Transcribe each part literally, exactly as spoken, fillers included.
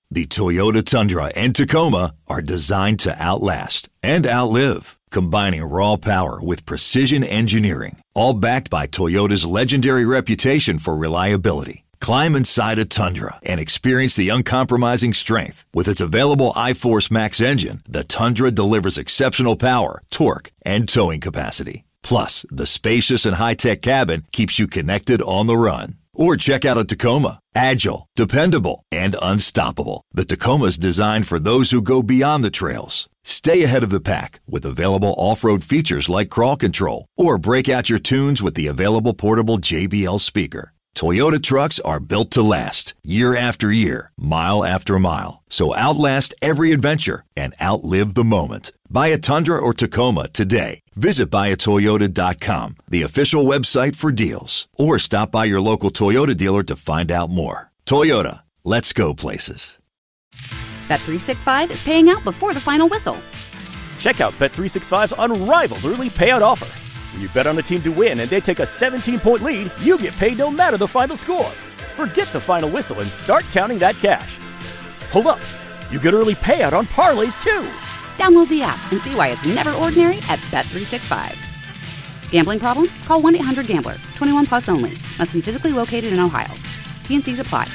The Toyota Tundra and Tacoma are designed to outlast and outlive, combining raw power with precision engineering, all backed by Toyota's legendary reputation for reliability. Climb inside a Tundra and experience the uncompromising strength. With its available iForce Max engine, the Tundra delivers exceptional power, torque, and towing capacity. Plus, the spacious and high-tech cabin keeps you connected on the run. Or check out a Tacoma. Agile, dependable, and unstoppable. The Tacoma's designed for those who go beyond the trails. Stay ahead of the pack with available off-road features like crawl control. Or break out your tunes with the available portable J B L speaker. Toyota trucks are built to last, year after year, mile after mile. So outlast every adventure and outlive the moment. Buy a Tundra or Tacoma today. Visit buy a toyota dot com, the official website for deals. Or stop by your local Toyota dealer to find out more. Toyota, let's go places. Bet three sixty-five is paying out before the final whistle. Check out Bet three sixty-five's unrivaled early payout offer. When you bet on a team to win and they take a seventeen-point lead, you get paid no matter the final score. Forget the final whistle and start counting that cash. Hold up. You get early payout on parlays, too. Download the app and see why it's never ordinary at Bet three sixty-five. Gambling problem? Call one eight hundred gambler. twenty-one plus only. Must be physically located in Ohio. T N Cs apply.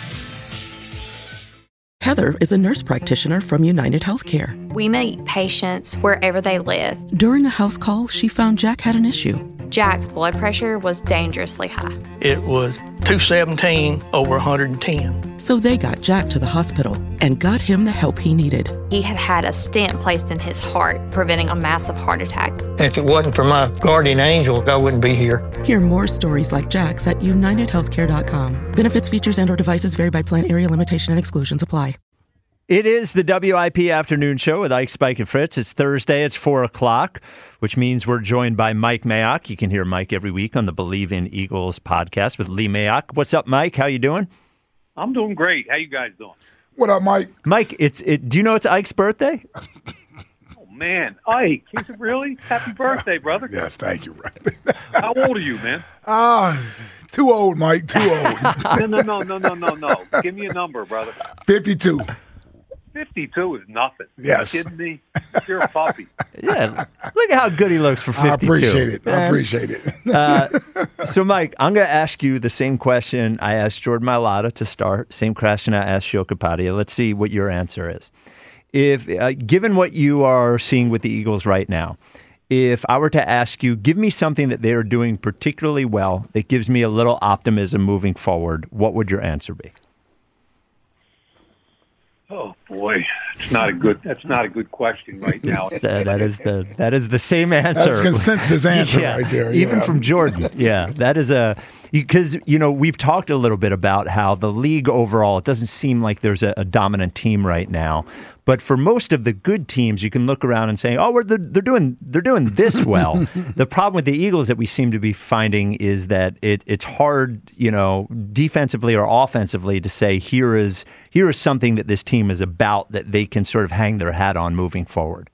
Heather is a nurse practitioner from United Healthcare. We meet patients wherever they live. During a house call, she found Jack had an issue. Jack's blood pressure was dangerously high. It was two seventeen over one hundred ten. So they got Jack to the hospital and got him the help he needed. He had had a stent placed in his heart, preventing a massive heart attack. If it wasn't for my guardian angel, I wouldn't be here. Hear more stories like Jack's at united healthcare dot com. Benefits, features, and or devices vary by plan, area, limitation, and exclusions apply. It is the W I P Afternoon Show with Ike, Spike, and Fritz. It's Thursday. It's four o'clock, which means we're joined by Mike Mayock. You can hear Mike every week on the Believe in Eagles podcast with Lee Mayock. What's up, Mike? How you doing? I'm doing great. How you guys doing? What up, Mike? Mike, it's it. Do you know it's Ike's birthday? Oh, man. Ike, is it really? Happy birthday, brother. Yes, thank you, right. How old are you, man? Ah, uh, too old, Mike, too old. no, no, no, no, no, no, no. Give me a number, brother. fifty-two. fifty-two is nothing. Yes. Are you kidding me? You're a puppy. Yeah. Look at how good he looks for fifty-two. I appreciate it. Man. I appreciate it. uh, so, Mike, I'm going to ask you the same question I asked Jordan Mailata to start, same question I asked Sho Kapadia. Let's see what your answer is. If, uh, given what you are seeing with the Eagles right now, if I were to ask you, give me something that they are doing particularly well that gives me a little optimism moving forward, what would your answer be? Oh boy, it's not a good. That's not a good question right now. that, that is the that is the same answer. That's a consensus answer yeah, right there. Even yeah. from Jordan. Yeah, that is a because you know we've talked a little bit about how the league overall, it doesn't seem like there's a, a dominant team right now. But for most of the good teams, you can look around and say, "Oh, we're they're, they're doing they're doing this well." The problem with the Eagles that we seem to be finding is that it it's hard, you know, defensively or offensively, to say here is here is something that this team is about that they can sort of hang their hat on moving forward.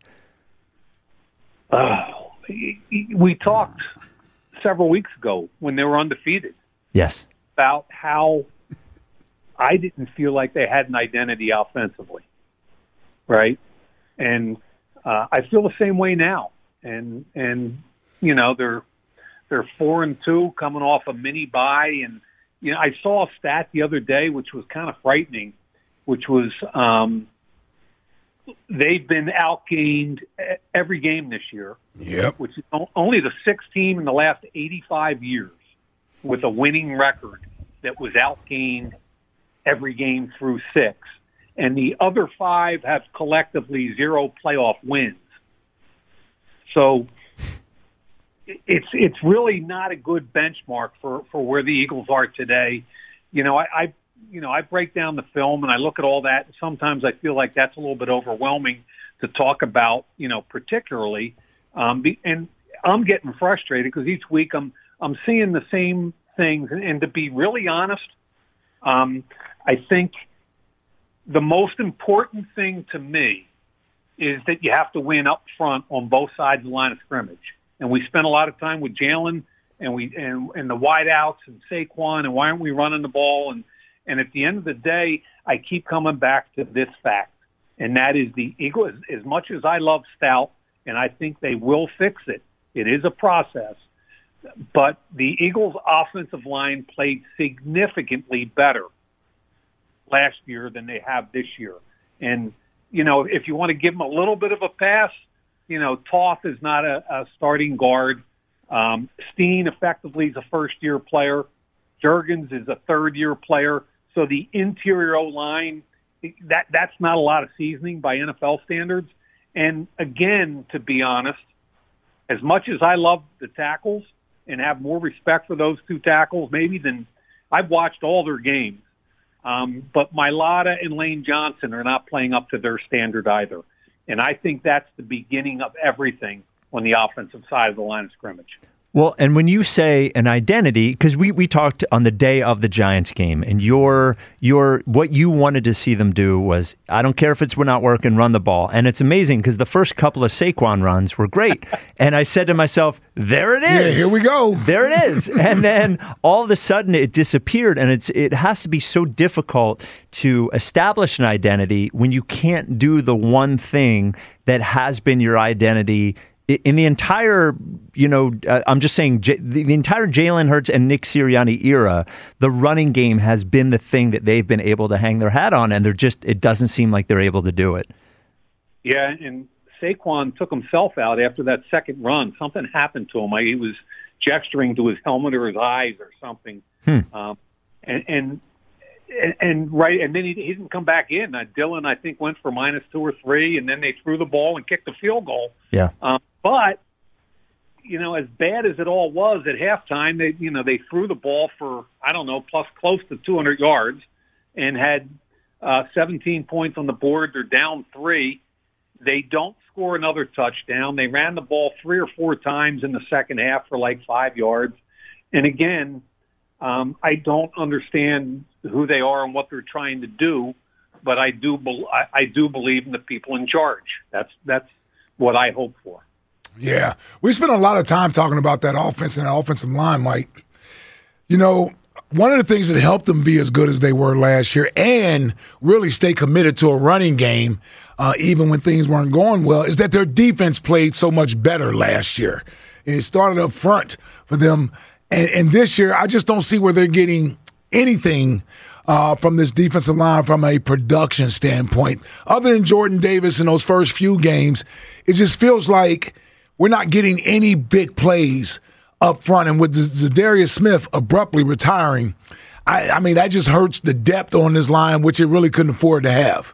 Uh, we talked several weeks ago when they were undefeated. Yes, about how I didn't feel like they had an identity offensively. Right, and uh, I feel the same way now. And and you know they're they're four and two coming off a mini bye, and you know I saw a stat the other day which was kind of frightening, which was um, they've been outgained every game this year. Yep. Which is only the sixth team in the last eighty-five years with a winning record that was outgained every game through six. And the other five have collectively zero playoff wins. So it's it's really not a good benchmark for, for where the Eagles are today. You know, I, I you know I break down the film and I look at all that. Sometimes I feel like that's a little bit overwhelming to talk about. You know, particularly, um, and I'm getting frustrated because each week I'm I'm seeing the same things. And, and to be really honest, um, I think the most important thing to me is that you have to win up front on both sides of the line of scrimmage. And we spent a lot of time with Jalen and we and, and the wideouts and Saquon and why aren't we running the ball and And at the end of the day, I keep coming back to this fact, and that is the Eagles, as much as I love Stout, and I think they will fix it, it is a process, but the Eagles' offensive line played significantly better last year than they have this year. And, you know, if you want to give them a little bit of a pass, you know, Toth is not a, a starting guard. Um, Steen effectively is a first-year player. Juergens is a third-year player. So the interior O-line, that that's not a lot of seasoning by N F L standards. And, again, to be honest, as much as I love the tackles and have more respect for those two tackles maybe than I've watched all their games, um, but Mailata and Lane Johnson are not playing up to their standard either. And I think that's the beginning of everything on the offensive side of the line of scrimmage. Well, and when you say an identity, because we, we talked on the day of the Giants game, and your your what you wanted to see them do was, I don't care if it's we're not working, run the ball. And it's amazing because the first couple of Saquon runs were great. And I said to myself, there it is. Yeah, here we go. There it is. And then all of a sudden it disappeared. And it's it has to be so difficult to establish an identity when you can't do the one thing that has been your identity in the entire, you know, uh, I'm just saying, J- the, the entire Jalen Hurts and Nick Sirianni era, the running game has been the thing that they've been able to hang their hat on, and they're just, it doesn't seem like they're able to do it. Yeah, and Saquon took himself out after that second run. Something happened to him. Like he was gesturing to his helmet or his eyes or something. Hmm. Um, and, and and and right, and then he, he didn't come back in. Uh, Dylan, I think, went for minus two or three, and then they threw the ball and kicked the field goal. Yeah. Um, But, you know, as bad as it all was at halftime, they, you know, they threw the ball for, I don't know, plus close to two hundred yards and had uh, seventeen points on the board. They're down three. They don't score another touchdown. They ran the ball three or four times in the second half for like five yards. And again, um, I don't understand who they are and what they're trying to do, but I do, be- I, I do believe in the people in charge. That's that's what I hope for. Yeah. We spent a lot of time talking about that offense and that offensive line, Mike. You know, one of the things that helped them be as good as they were last year and really stay committed to a running game, uh, even when things weren't going well, is that their defense played so much better last year. And it started up front for them. And, and this year, I just don't see where they're getting anything uh, from this defensive line from a production standpoint. Other than Jordan Davis in those first few games, it just feels like we're not getting any big plays up front. And with Zadarius Smith abruptly retiring, I, I mean, that just hurts the depth on this line, which it really couldn't afford to have.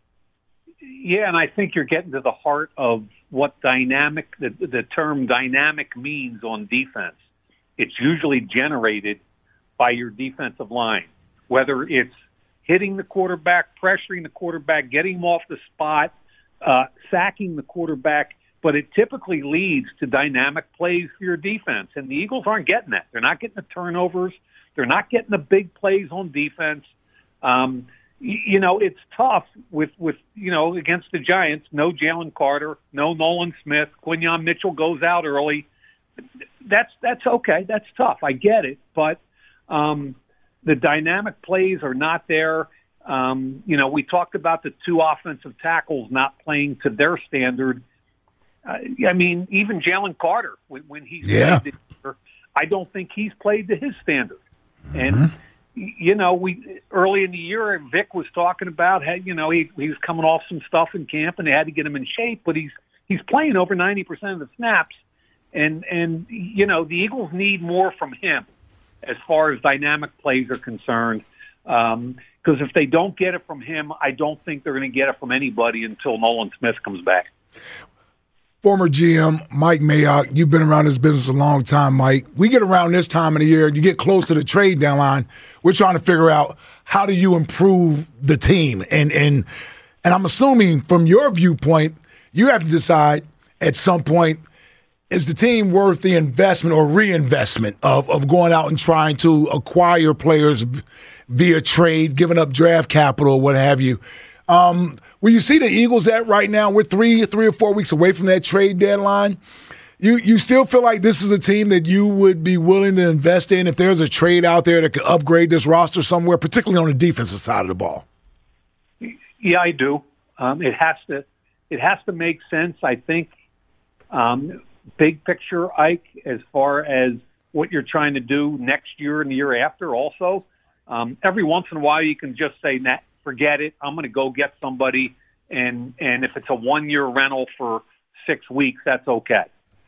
Yeah, and I think you're getting to the heart of what dynamic, the, the term dynamic means on defense. It's usually generated by your defensive line, whether it's hitting the quarterback, pressuring the quarterback, getting him off the spot, uh, sacking the quarterback, but it typically leads to dynamic plays for your defense. And the Eagles aren't getting that. They're not getting the turnovers. They're not getting the big plays on defense. Um, you, you know, it's tough with, with, you know, against the Giants. No Jalen Carter, no Nolan Smith. Quinyon Mitchell goes out early. That's, that's okay. That's tough. I get it. But um, the dynamic plays are not there. Um, you know, we talked about the two offensive tackles not playing to their standard. Uh, I mean, even Jalen Carter, when, when he's yeah. played this year, I don't think he's played to his standard. Mm-hmm. And, you know, we early in the year, Vic was talking about, how, you know, he, he was coming off some stuff in camp and they had to get him in shape, but he's he's playing over ninety percent of the snaps. And, and you know, the Eagles need more from him as far as dynamic plays are concerned. Because um, if they don't get it from him, I don't think they're going to get it from anybody until Nolan Smith comes back. Former G M Mike Mayock, you've been around this business a long time, Mike. We get around this time of the year, you get close to the trade deadline, we're trying to figure out how do you improve the team. And and and I'm assuming from your viewpoint, you have to decide at some point, is the team worth the investment or reinvestment of, of going out and trying to acquire players via trade, giving up draft capital, what have you. Um, where you see the Eagles at right now, we're three, three or four weeks away from that trade deadline. You you still feel like this is a team that you would be willing to invest in if there's a trade out there that could upgrade this roster somewhere, particularly on the defensive side of the ball? Yeah, I do. Um, it has to it has to make sense, I think, um, big picture, Ike, as far as what you're trying to do next year and the year after also. Um, every once in a while you can just say, nah, forget it. I'm going to go get somebody, and, and if it's a one-year rental for six weeks, that's okay.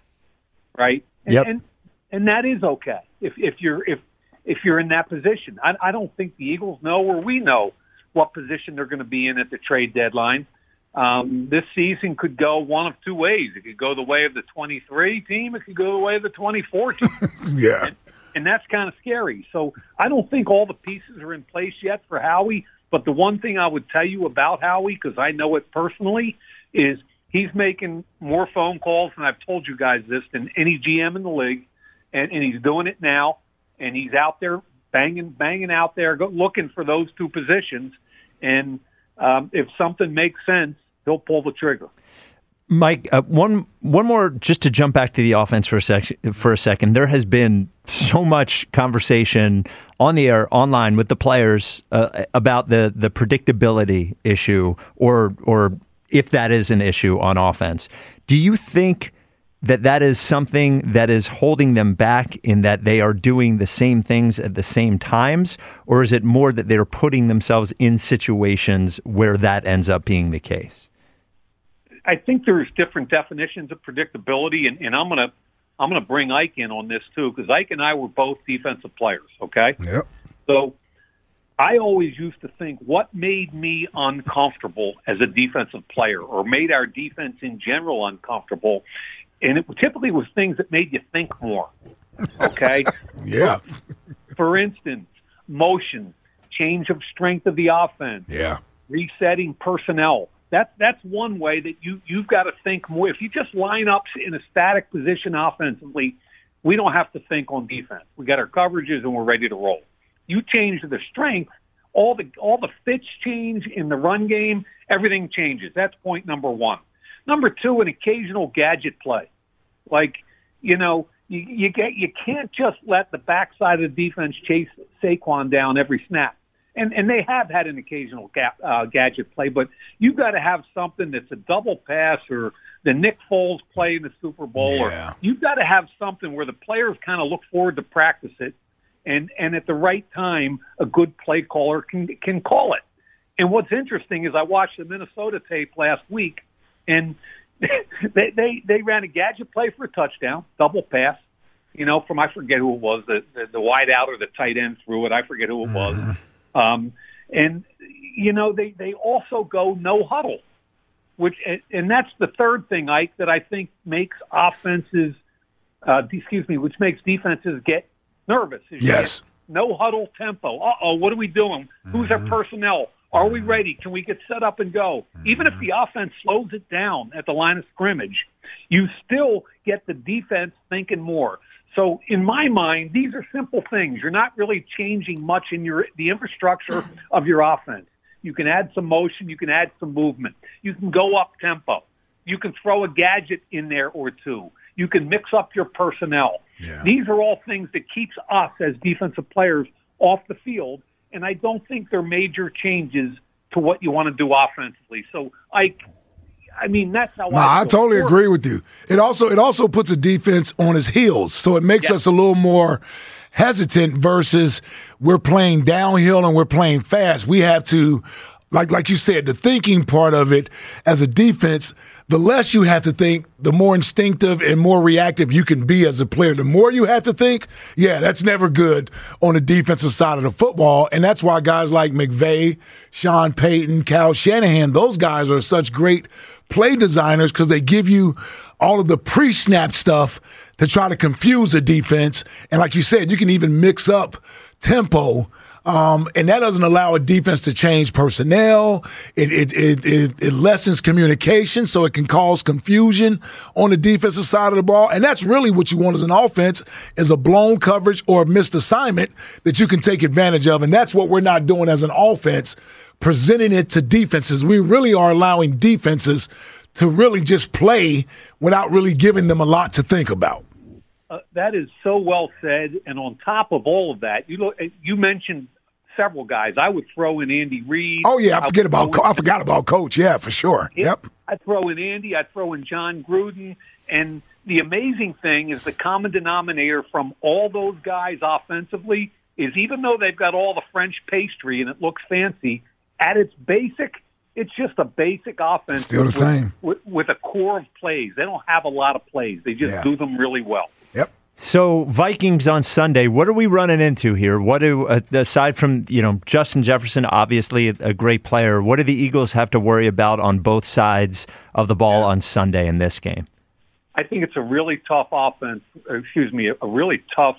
Right? And, yep. and and that is okay if if you're if if you're in that position. I, I don't think the Eagles know, or we know, what position they're going to be in at the trade deadline. Um, this season could go one of two ways. It could go the way of the twenty-three team. It could go the way of the twenty-four team. yeah, and, and that's kind of scary. So I don't think all the pieces are in place yet for Howie. But the one thing I would tell you about Howie, because I know it personally, is he's making more phone calls, and I've told you guys this, than any G M in the league, and, and he's doing it now, and he's out there banging banging out there go, looking for those two positions, and um, if something makes sense, he'll pull the trigger. Mike, uh, one one more, just to jump back to the offense for a sec- for a second. There has been so much conversation on the air, online with the players uh, about the the predictability issue, or or if that is an issue on offense. Do you think that that is something that is holding them back, in that they are doing the same things at the same times, or is it more that they're putting themselves in situations where that ends up being the case? I think there's different definitions of predictability, and, and I'm gonna I'm gonna bring Ike in on this too, because Ike and I were both defensive players. Okay, yep. So I always used to think, what made me uncomfortable as a defensive player, or made our defense in general uncomfortable, and it typically was things that made you think more. Okay, yeah. For instance, motion, change of strength of the offense, yeah, resetting personnel. That's that's one way that you, you've got to think more. If you just line up in a static position offensively, we don't have to think on defense. We got our coverages and we're ready to roll. You change the strength, all the all the fits change in the run game, everything changes. That's point number one. Number two, an occasional gadget play. Like, you know, you, you get you can't just let the backside of the defense chase Saquon down every snap. And and they have had an occasional ga- uh, gadget play, but you've got to have something that's a double pass, or the Nick Foles play in the Super Bowl. Yeah. Or you've got to have something where the players kind of look forward to practice it, and, and at the right time, a good play caller can can call it. And what's interesting is I watched the Minnesota tape last week, and they they, they ran a gadget play for a touchdown, double pass. You know, from I forget who it was, the the, the wide out or the tight end threw it. I forget who it was. Mm-hmm. Um, and, you know, they, they also go no huddle, which, and that's the third thing, Ike, that I think makes offenses, uh, excuse me, which makes defenses get nervous. Yes. No huddle tempo. Uh-oh, what are we doing? Mm-hmm. Who's our personnel? Are we ready? Can we get set up and go? Mm-hmm. Even if the offense slows it down at the line of scrimmage, you still get the defense thinking more. So in my mind, these are simple things. You're not really changing much in your the infrastructure of your offense. You can add some motion. You can add some movement. You can go up tempo. You can throw a gadget in there or two. You can mix up your personnel. Yeah. These are all things that keeps us as defensive players off the field, and I don't think they're major changes to what you want to do offensively. So I I mean, that's how no, I, I totally forward. agree with you. It also it also puts a defense on his heels, so it makes yes. us a little more hesitant versus we're playing downhill and we're playing fast. We have to, like like you said, the thinking part of it as a defense, the less you have to think, the more instinctive and more reactive you can be as a player. The more you have to think, yeah, that's never good on the defensive side of the football. And that's why guys like McVay, Sean Payton, Kyle Shanahan, those guys are such great play designers, because they give you all of the pre-snap stuff to try to confuse a defense. And like you said, you can even mix up tempo. Um, and that doesn't allow a defense to change personnel. It, it, it, it, it lessens communication, so it can cause confusion on the defensive side of the ball. And that's really what you want as an offense, is a blown coverage or a missed assignment that you can take advantage of. And that's what we're not doing as an offense, presenting it to defenses. We really are allowing defenses to really just play without really giving them a lot to think about. Uh, that is so well said. And on top of all of that, you look, you mentioned several guys. I would throw in Andy Reid. Oh yeah, I forget about Co- I forgot about Coach. Yeah, for sure. Yeah, yep. I'd throw in Andy. I'd throw in John Gruden. And the amazing thing is the common denominator from all those guys offensively is even though they've got all the French pastry and it looks fancy, at its basic, it's just a basic offense. Still the with, same. With, with a core of plays. They don't have a lot of plays. They just yeah. do them really well. Yep. So Vikings on Sunday, what are we running into here? What do, uh, aside from, you know, Justin Jefferson, obviously a, a great player, what do the Eagles have to worry about on both sides of the ball on Sunday in this game? I think it's a really tough offense, or excuse me, a really tough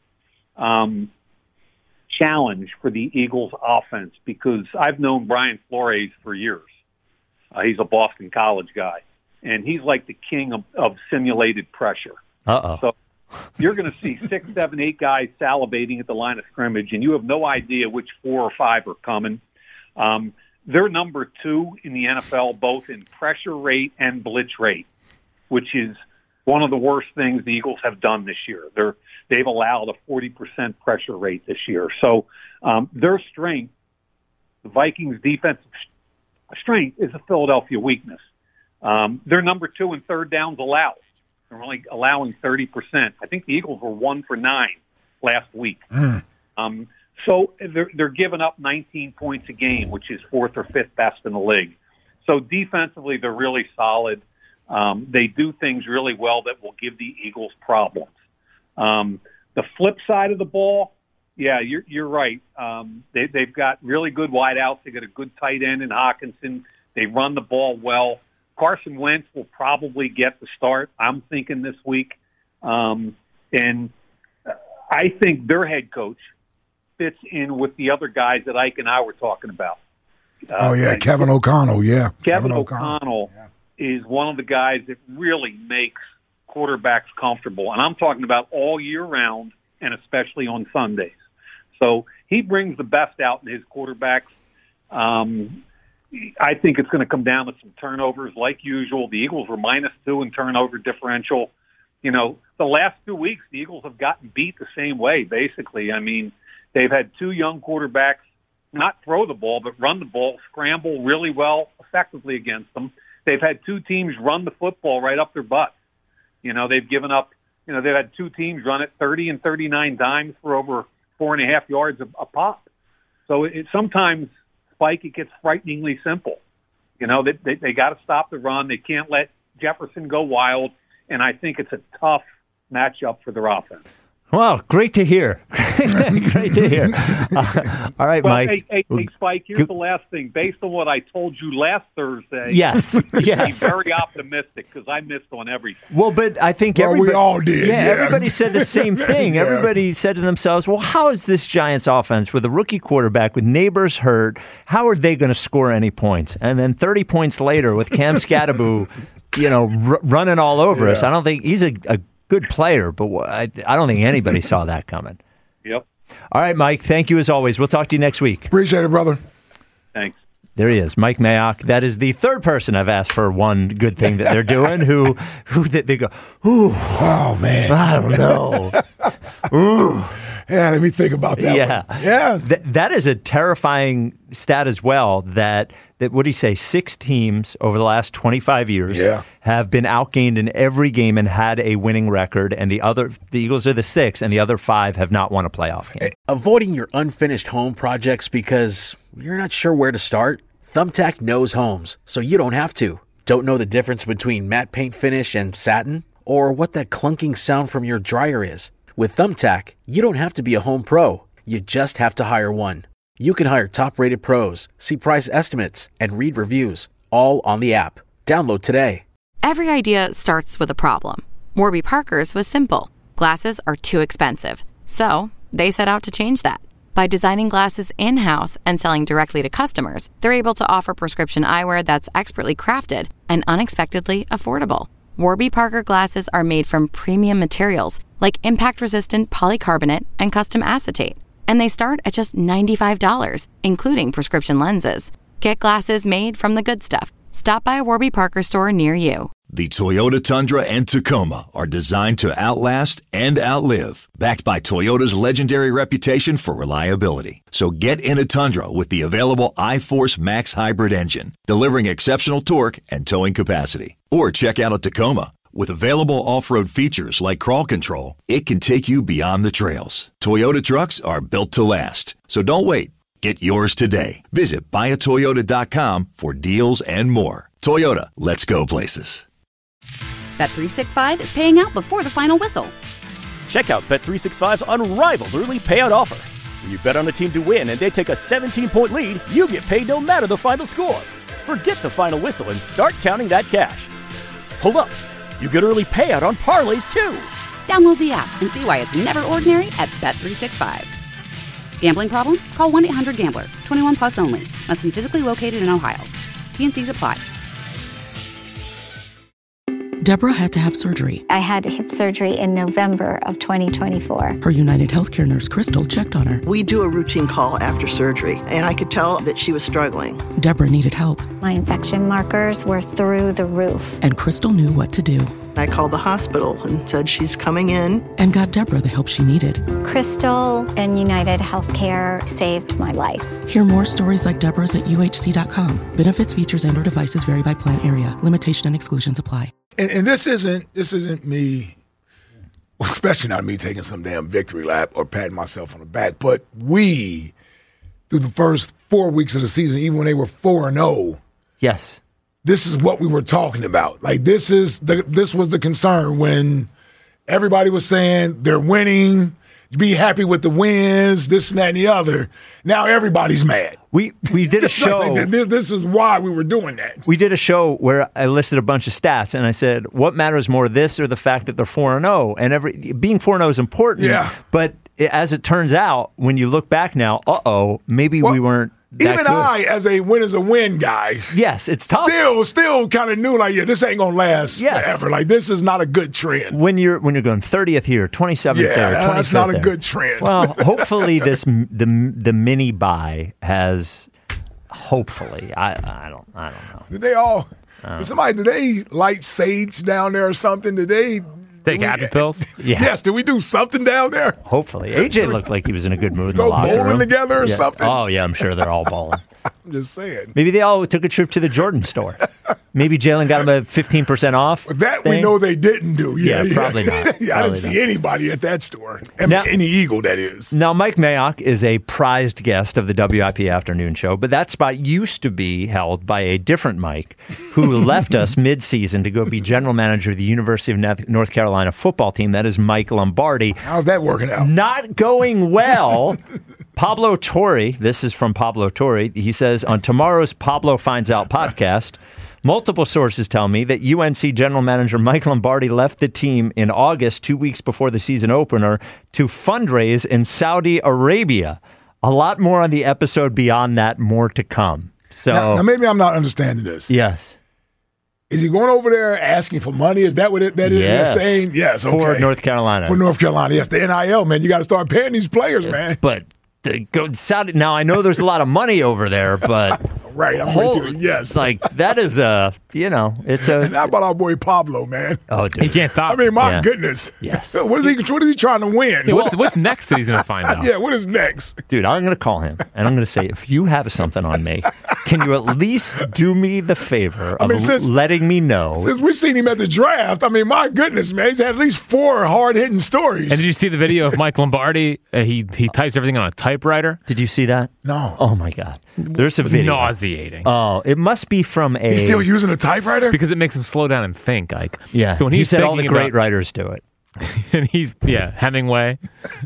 um, challenge for the Eagles offense because I've known Brian Flores for years. Uh, he's a Boston College guy, and he's like the king of, of simulated pressure. Uh-oh. So you're going to see six, seven, eight guys salivating at the line of scrimmage, and you have no idea which four or five are coming. Um, they're number two in the N F L, both in pressure rate and blitz rate, which is one of the worst things the Eagles have done this year. They're, they've allowed a forty percent pressure rate this year. So um, their strength, the Vikings' defensive strength, is a Philadelphia weakness. Um, they're number two in third downs allowed. They're only allowing thirty percent. I think the Eagles were one for nine last week. Mm. Um, so they're, they're giving up nineteen points a game, which is fourth or fifth best in the league. So defensively, they're really solid. Um, they do things really well that will give the Eagles problems. Um, the flip side of the ball, yeah, you're, you're right. Um, they, they've got really good wideouts. They got a good tight end in Hockenson. They run the ball well. Carson Wentz will probably get the start, I'm thinking, this week. Um, and I think their head coach fits in with the other guys that Ike and I were talking about. Uh, oh, yeah, Kevin O'Connell, yeah. Kevin, Kevin O'Connell, O'Connell yeah. is one of the guys that really makes quarterbacks comfortable. And I'm talking about all year round and especially on Sundays. So he brings the best out in his quarterbacks. Um I think it's going to come down to some turnovers like usual. The Eagles were minus two in turnover differential. You know, the last two weeks, the Eagles have gotten beat the same way, basically. I mean, they've had two young quarterbacks not throw the ball, but run the ball, scramble really well, effectively against them. They've had two teams run the football right up their butts. You know, they've given up, you know, they've had two teams run it thirty and thirty-nine times for over four and a half yards a, a pop. So it sometimes – Spike, it gets frighteningly simple. You know, they they, they got to stop the run. They can't let Jefferson go wild, and I think it's a tough matchup for their offense. Well, great to hear. Great to hear. Uh, all right, well, Mike. Hey, hey, hey, Spike, here's the last thing. Based on what I told you last Thursday, yes, yes. be very optimistic because I missed on everything. Well, but I think well, everybody, we all did. Yeah, yeah, everybody said the same thing. yeah. Everybody said to themselves, well, how is this Giants offense with a rookie quarterback, with Neighbors hurt, how are they going to score any points? And then thirty points later with Cam Scatterbo, you know, r- running all over yeah. us. I don't think he's a, a good player, but I, I don't think anybody saw that coming. Yep. All right, Mike, thank you as always. We'll talk to you next week. Appreciate it, brother. Thanks. There he is, Mike Mayock. That is the third person I've asked for one good thing that they're doing who who they go, ooh, oh, man. I don't know. Ooh. Yeah, let me think about that yeah. one. Yeah. Th- that is a terrifying stat as well, that, that what do you say, six teams over the last twenty-five years yeah. have been outgained in every game and had a winning record, and the other, the Eagles are the six, and the other five have not won a playoff game. Avoiding your unfinished home projects because you're not sure where to start? Thumbtack knows homes, so you don't have to. Don't know the difference between matte paint finish and satin? Or what that clunking sound from your dryer is? With Thumbtack, you don't have to be a home pro. You just have to hire one. You can hire top-rated pros, see price estimates, and read reviews, all on the app. Download today. Every idea starts with a problem. Warby Parker's was simple. Glasses are too expensive. So they set out to change that. By designing glasses in-house and selling directly to customers, they're able to offer prescription eyewear that's expertly crafted and unexpectedly affordable. Warby Parker glasses are made from premium materials like impact-resistant polycarbonate and custom acetate. And they start at just ninety-five dollars, including prescription lenses. Get glasses made from the good stuff. Stop by a Warby Parker store near you. The Toyota Tundra and Tacoma are designed to outlast and outlive, backed by Toyota's legendary reputation for reliability. So get in a Tundra with the available iForce Max hybrid engine, delivering exceptional torque and towing capacity. Or check out a Tacoma. With available off-road features like crawl control, it can take you beyond the trails. Toyota trucks are built to last. So don't wait. Get yours today. Visit buy a toyota dot com for deals and more. Toyota, let's go places. Bet three sixty-five is paying out before the final whistle. Check out Bet three sixty-five's unrivaled early payout offer. When you bet on a team to win and they take a seventeen-point lead, you get paid no matter the final score. Forget the final whistle and start counting that cash. Hold up. You get early payout on parlays, too. Download the app and see why it's never ordinary at Bet three sixty-five. Gambling problem? Call one eight hundred gambler. twenty-one plus only. Must be physically located in Ohio. T N Cs apply. Deborah had to have surgery. I had hip surgery in November of twenty twenty-four. Her United Healthcare nurse, Crystal, checked on her. We do a routine call after surgery, and I could tell that she was struggling. Deborah needed help. My infection markers were through the roof. And Crystal knew what to do. I called the hospital and said she's coming in. And got Deborah the help she needed. Crystal and United Healthcare saved my life. Hear more stories like Deborah's at U H C dot com. Benefits, features, and or devices vary by plan area. Limitation and exclusions apply. And, and this isn't this isn't me, especially not me taking some damn victory lap or patting myself on the back, but we, through the first four weeks of the season, even when they were four and oh, yes, this is what we were talking about. Like this is the this was the concern when everybody was saying they're winning, be happy with the wins, this and that and the other. Now everybody's mad. We we did a show. Like, this, this is why we were doing that. We did a show where I listed a bunch of stats, and I said, what matters more, this or the fact that they're four and oh? And every being four and oh is important. Yeah. But it, as it turns out, when you look back now, uh-oh, maybe well, we weren't that Even good. I, as a win is a win guy, yes, it's tough. Still, still kind of knew like, yeah, this ain't gonna last yes. forever. Like this is not a good trend. When you're when you're going thirtieth here, twenty-seventh yeah, there, that's not a there. good trend. Well, hopefully this the the mini buy has. Hopefully, I I don't I don't know. Did they all? Did somebody did they light sage down there or something? Did they take we, happy pills? Yeah. Yes. Did we do something down there? Hopefully, A J looked like he was in a good mood in Go the locker bowling room. together or yeah. something. Oh yeah, I'm sure they're all bowling. I'm just saying. Maybe they all took a trip to the Jordan store. Maybe Jalen got him a fifteen percent off. That thing. we know they didn't do. Yeah, yeah probably yeah. not. yeah, probably I didn't see not. anybody at that store. I Now, mean, any Eagle, that is. Now, Mike Mayock is a prized guest of the W I P Afternoon Show, but that spot used to be held by a different Mike who left us mid-season to go be general manager of the University of North Carolina football team. That is Mike Lombardi. How's that working out? Not going well. Pablo Torre, this is from Pablo Torre. He says, on tomorrow's Pablo Finds Out podcast, multiple sources tell me that U N C general manager Mike Lombardi left the team in August, two weeks before the season opener, to fundraise in Saudi Arabia. A lot more on the episode beyond that, more to come. So now, now maybe I'm not understanding this. Yes. Is he going over there asking for money? Is that what it, that yes. is saying? Yes. Okay. For North Carolina. For North Carolina, yes. The N I L, man. You got to start paying these players, man. But the, go Saudi. Now I know there's a lot of money over there, but right, I'm whole, with you. Yes, like that is a you know it's a. And how about our boy Pablo, man? Oh, dude. He can't stop. I mean, my yeah. goodness. Yes. What is he? What is he trying to win? Yeah, what's, what's next that he's going to find out? Yeah, what is next? Dude, I'm going to call him and I'm going to say, if you have something on me, can you at least do me the favor of I mean, since, letting me know? Since we've seen him at the draft, I mean, my goodness, man, he's had at least four hard-hitting stories. And did you see the video of Mike Lombardi? Uh, he he types everything on a typewriter. Did you see that? No. Oh my God. There's a video. Nauseating. Oh, it must be from a. He's still using a typewriter because it makes him slow down and think. Like yeah. So when he he's said all the great about, writers do it. And he's yeah Hemingway,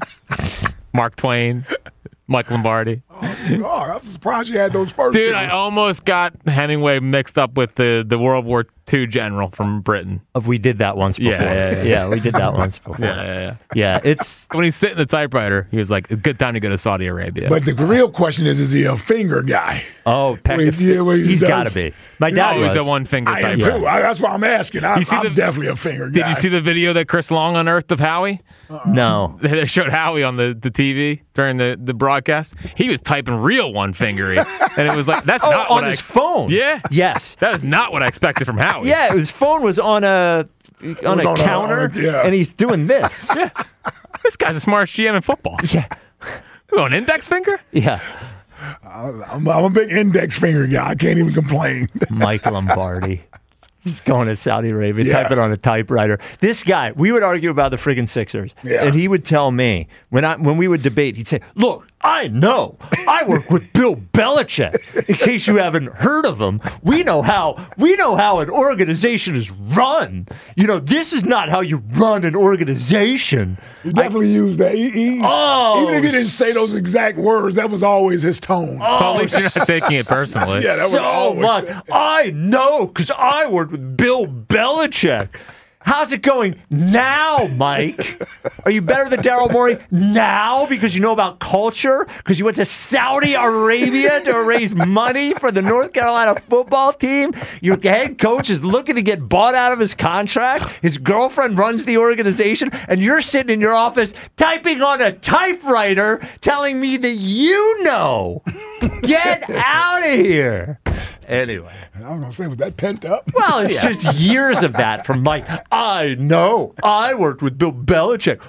Mark Twain, Mike Lombardi. Oh, God, I'm surprised you had those first Dude, two. I almost got Hemingway mixed up with the, the World War Two general from Britain. We did that once before. Yeah, yeah, yeah. yeah we did that once before. Yeah, yeah, yeah. Yeah, it's when he's sitting at the typewriter, he was like, "Good time to go to Saudi Arabia." But the real question is, is he a finger guy? Oh, peck Wait, yeah, well, he he's does. got to be. My dad no, was he's a one finger I typewriter. am too. I, that's why I'm asking. I, I'm the, definitely a finger guy. Did you see the video that Chris Long unearthed of Howie? Uh-uh. No. They showed Howie on the, the T V during the, the broadcast. He was typing real one fingery, and it was like that's oh, not on what his I ex- phone. Yeah, yes, that is not what I expected from Howie. Yeah, his phone was on a on a on counter, a, on a, yeah. and he's doing this. Yeah. This guy's the smartest G M in football. Yeah, you an index finger? Yeah, I'm, I'm a big index finger guy. I can't even complain. Mike Lombardi. He's going to Saudi Arabia, Yeah. typing on a typewriter. This guy, we would argue about the friggin' Sixers, Yeah. and he would tell me when I when we would debate, he'd say, "Look, I know. I work with Bill Belichick. In case you haven't heard of him, we know how we know how an organization is run. You know, this is not how you run an organization." He definitely I, used that. He, he, oh, even if he didn't say those exact words, that was always his tone. Oh, well, at least you're not taking it personally. Yeah, that was so always much. I know because I worked with Bill Belichick. How's it going now, Mike? Are you better than Daryl Morey now because you know about culture? Because you went to Saudi Arabia to raise money for the North Carolina football team? Your head coach is looking to get bought out of his contract. His girlfriend runs the organization, and you're sitting in your office typing on a typewriter telling me that you know. Get out of here. Anyway. I was going to say, was that pent up? Well, it's yeah. just years of that from Mike. I know. I worked with Bill Belichick.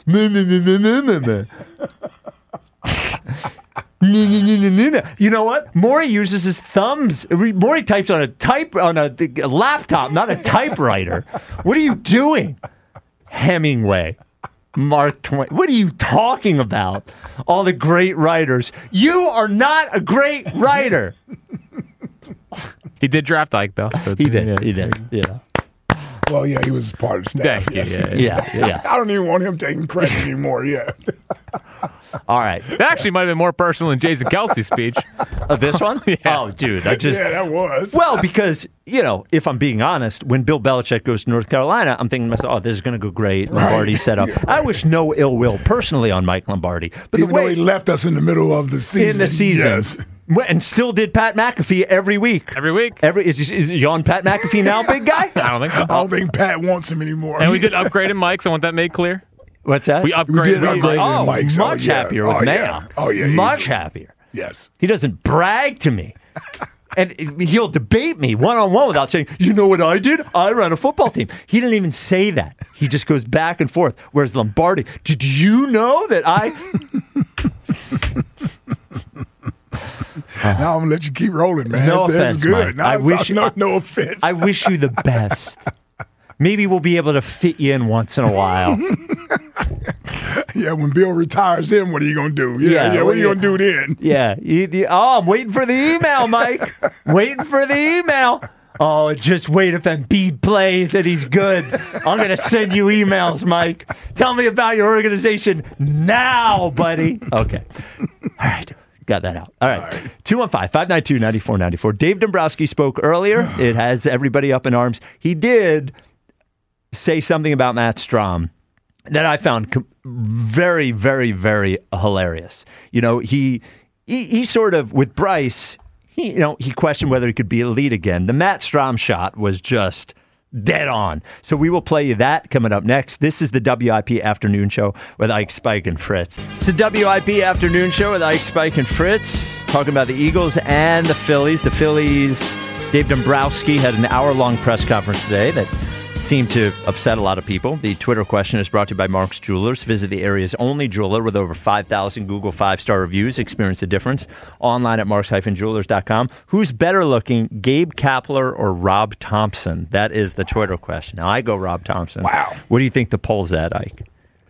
You know what? Maury uses his thumbs. Maury types on a type on a, a laptop, not a typewriter. What are you doing? Hemingway. Mark Twain. What are you talking about? All the great writers. You are not a great writer. He did draft Ike, though. So he did. Yeah. He did. Yeah. Well, yeah, he was part of the staff. Thank yes. you. Yeah, yeah, yeah, yeah. I don't even want him taking credit anymore. Yeah. All right. That actually might have been more personal than Jason Kelsey's speech. Of this one? Yeah. Oh, dude. I just. Yeah, that was. Well, because, you know, if I'm being honest, when Bill Belichick goes to North Carolina, I'm thinking to myself, oh, this is going to go great. Lombardi right. set up. Yeah, right. I wish no ill will personally on Mike Lombardi. But Even the way though he left us in the middle of the season. In the season. Yes. And still did Pat McAfee every week. Every week? Every Is, is you on Pat McAfee now, big guy? I don't think so. I don't think Pat wants him anymore. And we did upgrade him, Mike, so I want that made clear. What's that? We upgraded we did him. upgrade Oh, him, Mike. So, much yeah. happier with oh, Mayo. Yeah. Oh, yeah. Much easily. happier. Yes. He doesn't brag to me. And he'll debate me one-on-one without saying, you know what I did? I ran a football team. He didn't even say that. He just goes back and forth. Whereas Lombardi, did you know that I... Now I'm going to let you keep rolling, man. No That's, offense, that's good. Mike. No, I wish no, I, no offense. I wish you the best. Maybe we'll be able to fit you in once in a while. Yeah, when Bill retires him, what are you going to do? Yeah, yeah, yeah what are you going to do then? Yeah. You, you, oh, I'm waiting for the email, Mike. Waiting for the email. Oh, just wait if Embiid plays and he's good. I'm going to send you emails, Mike. Tell me about your organization now, buddy. Okay. All right. Got that out. All right. two one five, five nine two, nine four nine four. Dave Dombrowski spoke earlier. It has everybody up in arms. He did say something about Matt Strom that I found com- very, very, very hilarious. You know, he, he he sort of, with Bryce, he, you know, he questioned whether he could be elite again. The Matt Strom shot was just dead on. So we will play you that coming up next. This is the W I P Afternoon Show with Ike, Spike, and Fritz. It's the W I P Afternoon Show with Ike, Spike, and Fritz, talking about the Eagles and the Phillies. The Phillies, Dave Dombrowski had an hour-long press conference today that seemed to upset a lot of people. The Twitter question is brought to you by Mark's Jewelers. Visit the area's only jeweler with over five thousand Google five-star reviews. Experience the difference. Online at marks dash jewelers dot com. Who's better looking, Gabe Kapler or Rob Thompson? That is the Twitter question. Now, I go Rob Thompson. Wow. What do you think the poll's at, Ike?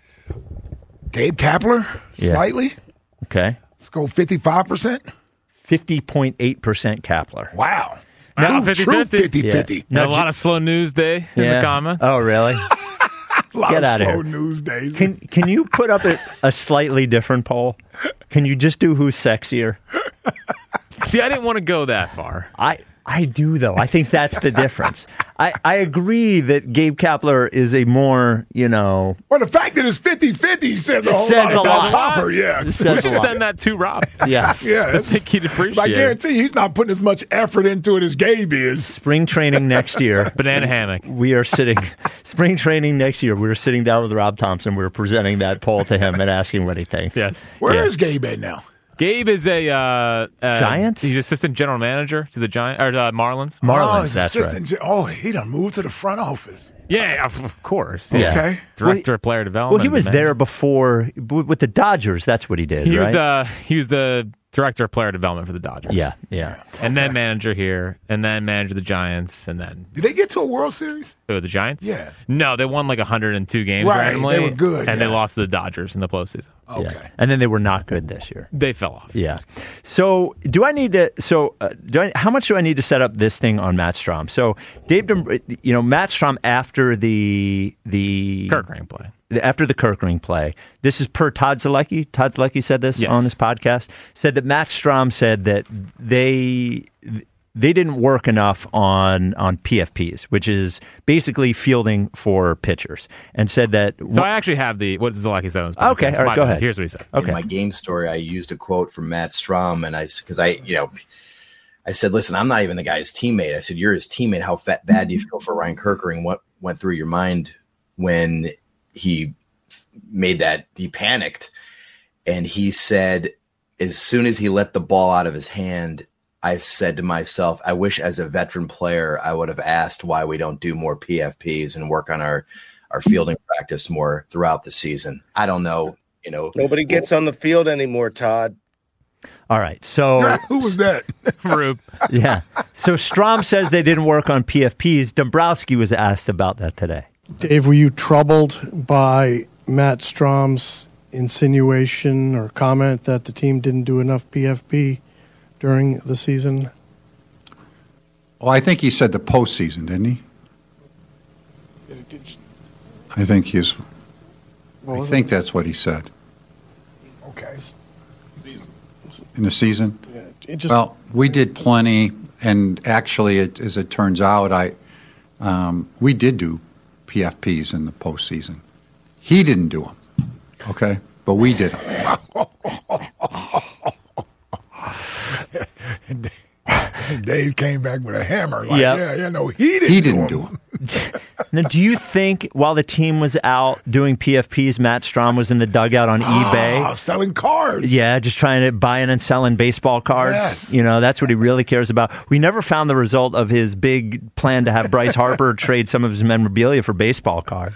Gabe Kapler, Yeah. slightly. Okay. Let's go fifty-five percent. fifty point eight percent Kapler. Wow. Now True, true fifty-fifty. Yeah. Now, a lot of slow news day in Yeah. the comments. Oh, really? A lot Get of out of slow here. news days. Can Can you put up a, a slightly different poll? Can you just do who's sexier? See, I didn't want to go that far. I I do, though. I think that's the difference. I, I agree that Gabe Kapler is a more, you know... Well, the fact that it's fifty-fifty says a It whole says lot a about lot. Topper, yeah. It says We a should lot. send that to Rob. Yes. Yeah, I that's- think he'd appreciate But I it. guarantee he's not putting as much effort into it as Gabe is. Spring training next year. Banana hammock. We are sitting... Spring training next year, we were sitting down with Rob Thompson. We were presenting that poll to him and asking what he thinks. Yes. Where Yeah. is Gabe at now? Gabe is a uh, uh, Giants. He's assistant general manager to the Giant or uh, Marlins. Marlins, oh, he's that's assistant right. gen- Oh, he done moved to the front office. Yeah, of course. Yeah. Okay. Director of player development. Well, he was and there before w- with the Dodgers. That's what he did, He right? was uh, he was the director of player development for the Dodgers. yeah, yeah. And then manager here, and then manager of the Giants, and then Did they get to a World Series? oh, the Giants. Yeah. No, they won like one hundred two games Right, randomly. they were good, and they yeah. lost to the Dodgers in the postseason. Okay. Yeah. And then they were not good this year. They fell off. Yeah. So do I need to? So uh, do I, how much do I need to set up this thing on Matt Strom? So Dave, Dom- you know, Matt Strom after the the Kirkring play. After the Kirkring play, this is per Todd Zalecki. Todd Zalecki said this Yes. on this podcast. Said that Matt Strom said that they they didn't work enough on on P F Ps, which is basically fielding for pitchers, and said that. So I actually have the what Zalecki said on his podcast. Okay, all right, My go bad. ahead. Here's what he said. Okay. In my game story, I used a quote from Matt Strom, and I because I you know. I said, listen, I'm not even the guy's teammate. I said, you're his teammate. How fat, bad do you feel for Ryan Kirkering? What went through your mind when he made that? He panicked. And he said, as soon as he let the ball out of his hand, I said to myself, I wish as a veteran player, I would have asked why we don't do more P F Ps and work on our, our fielding practice more throughout the season. I don't know. You know, Nobody gets on the field anymore, Todd. All right, so Who was that? Rube. yeah, so Strom says they didn't work on P F Ps. Dombrowski was asked about that today. Dave, were you troubled by Matt Strom's insinuation or comment that the team didn't do enough P F P during the season? Well, I think he said the postseason, didn't he? I think he's. I think that's what he said. Okay. In the season? Yeah, it just, Well, we did plenty, and actually, it, as it turns out, I um, we did do P F Ps in the postseason. He didn't do them, okay, but we did them. Dave came back with a hammer. Like, Yep. yeah, yeah, no, he didn't. He didn't do do them. them. Now, do you think while the team was out doing P F Ps, Matt Strom was in the dugout on eBay? Oh, selling cards. Yeah, just trying to buying and selling baseball cards. Yes. You know, that's what he really cares about. We never found the result of his big plan to have Bryce Harper trade some of his memorabilia for baseball cards.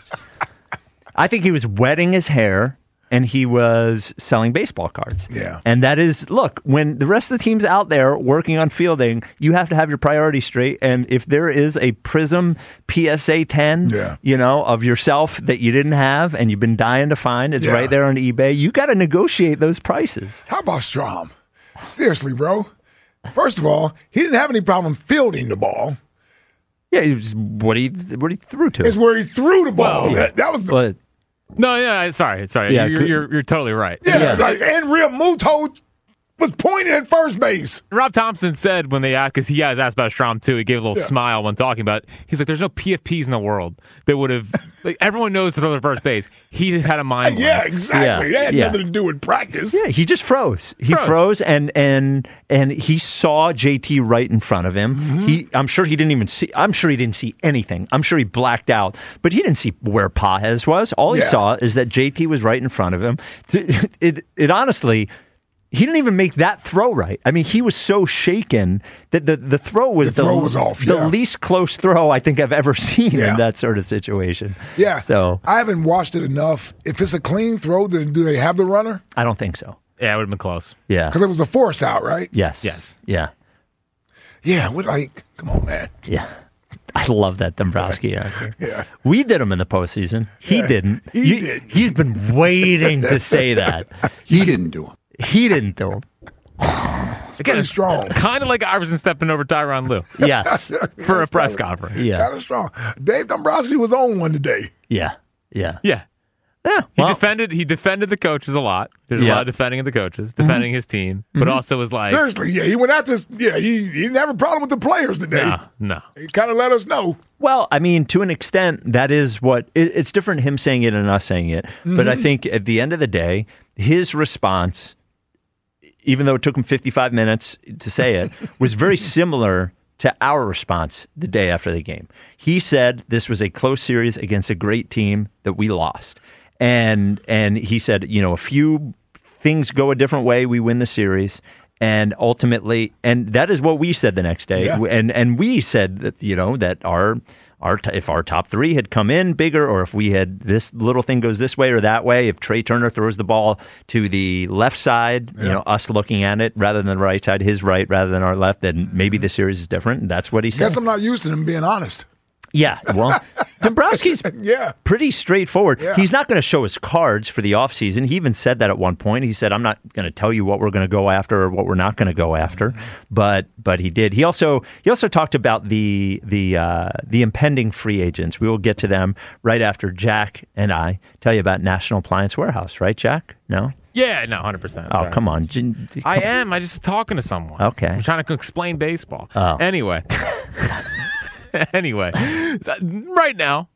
I think he was wetting his hair and he was selling baseball cards. Yeah. And that is, look, when the rest of the team's out there working on fielding, you have to have your priorities straight. And if there is a Prism P S A ten, Yeah. you know, of yourself that you didn't have and you've been dying to find, it's Yeah. right there on eBay. You got to negotiate those prices. How about Strom? Seriously, bro. First of all, he didn't have any problem fielding the ball. Yeah, it was what he what he threw to. It's where he threw the ball. Well, that, that was the. But No, yeah, sorry, sorry. Yeah, you're, could- you're, you're totally right. yeah, it's like, and Real Muto was pointing at first base. Rob Thompson said when they asked, because he guys asked about Strom too, he gave a little Yeah. smile when talking about it. He's like, there's no P F Ps in the world that would have, like, everyone knows to throw to first base. He had a mind. Yeah, blank. exactly. Yeah, That had yeah. nothing to do with practice. yeah, he just froze. He froze, Froze. and and and he saw J T right in front of him. Mm-hmm. He, I'm sure he didn't even see. I'm sure he didn't see anything. I'm sure he blacked out. But he didn't see where Pajes was. All he Yeah. saw is that J T was right in front of him. It, it, it honestly. He didn't even make that throw right. I mean, he was so shaken that the, the throw was The throw was off, the yeah. least close throw I think I've ever seen Yeah. in that sort of situation. Yeah. So I haven't watched it enough. If it's a clean throw, then do they have the runner? I don't think so. Yeah, it would have been close. Yeah. Because it was a force out, right? Yes. Yes. Yeah. Yeah. What, like, come on, man. Yeah. I love that Dombrowski answer. Yeah. We did him in the postseason. He Yeah, didn't. he You- did. He's been waiting to say that. He didn't do them. He didn't do him. Again, pretty strong. Kind of like Iverson stepping over Tyronn Lue Yes. for a press conference. Yeah. Kind of strong. Dave Dombrowski was on one today. Yeah. Yeah. Yeah. Yeah. He Well, defended. He defended the coaches a lot. There's a Yeah. lot of defending of the coaches, defending his team, but also was like, Seriously, yeah, he went out this. Yeah, he, he didn't have a problem with the players today. no, no. He kind of let us know. well, I mean, to an extent, that is what it, it's different him saying it and us saying it. But I think at the end of the day, his response, even though it took him fifty-five minutes to say it, was very similar to our response the day after the game. He said this was a close series against a great team that we lost. And and he said, you know, a few things go a different way, we win the series. And ultimately, and that is what we said the next day. Yeah. And and we said that, you know, that our our t- if our top three had come in bigger, or if we had this little thing goes this way or that way, if Trey Turner throws the ball to the left side, yeah. you know, us looking at it rather than the right side, his right rather than our left, then maybe the series is different. And that's what he said. Guess I'm not used to him being honest. Yeah, well, Dombrowski's yeah. pretty straightforward. Yeah. He's not going to show his cards for the offseason. He even said that at one point. He said, I'm not going to tell you what we're going to go after or what we're not going to go after. Mm-hmm. But but he did. He also he also talked about the the uh, the impending free agents. We will get to them right after Jack and I tell you about National Appliance Warehouse, right, Jack? No? Yeah, no, one hundred percent. Oh, Sorry. come on. Come I am. I just was talking to someone. Okay. I'm trying to explain baseball. Oh. Anyway. Anyway, right now,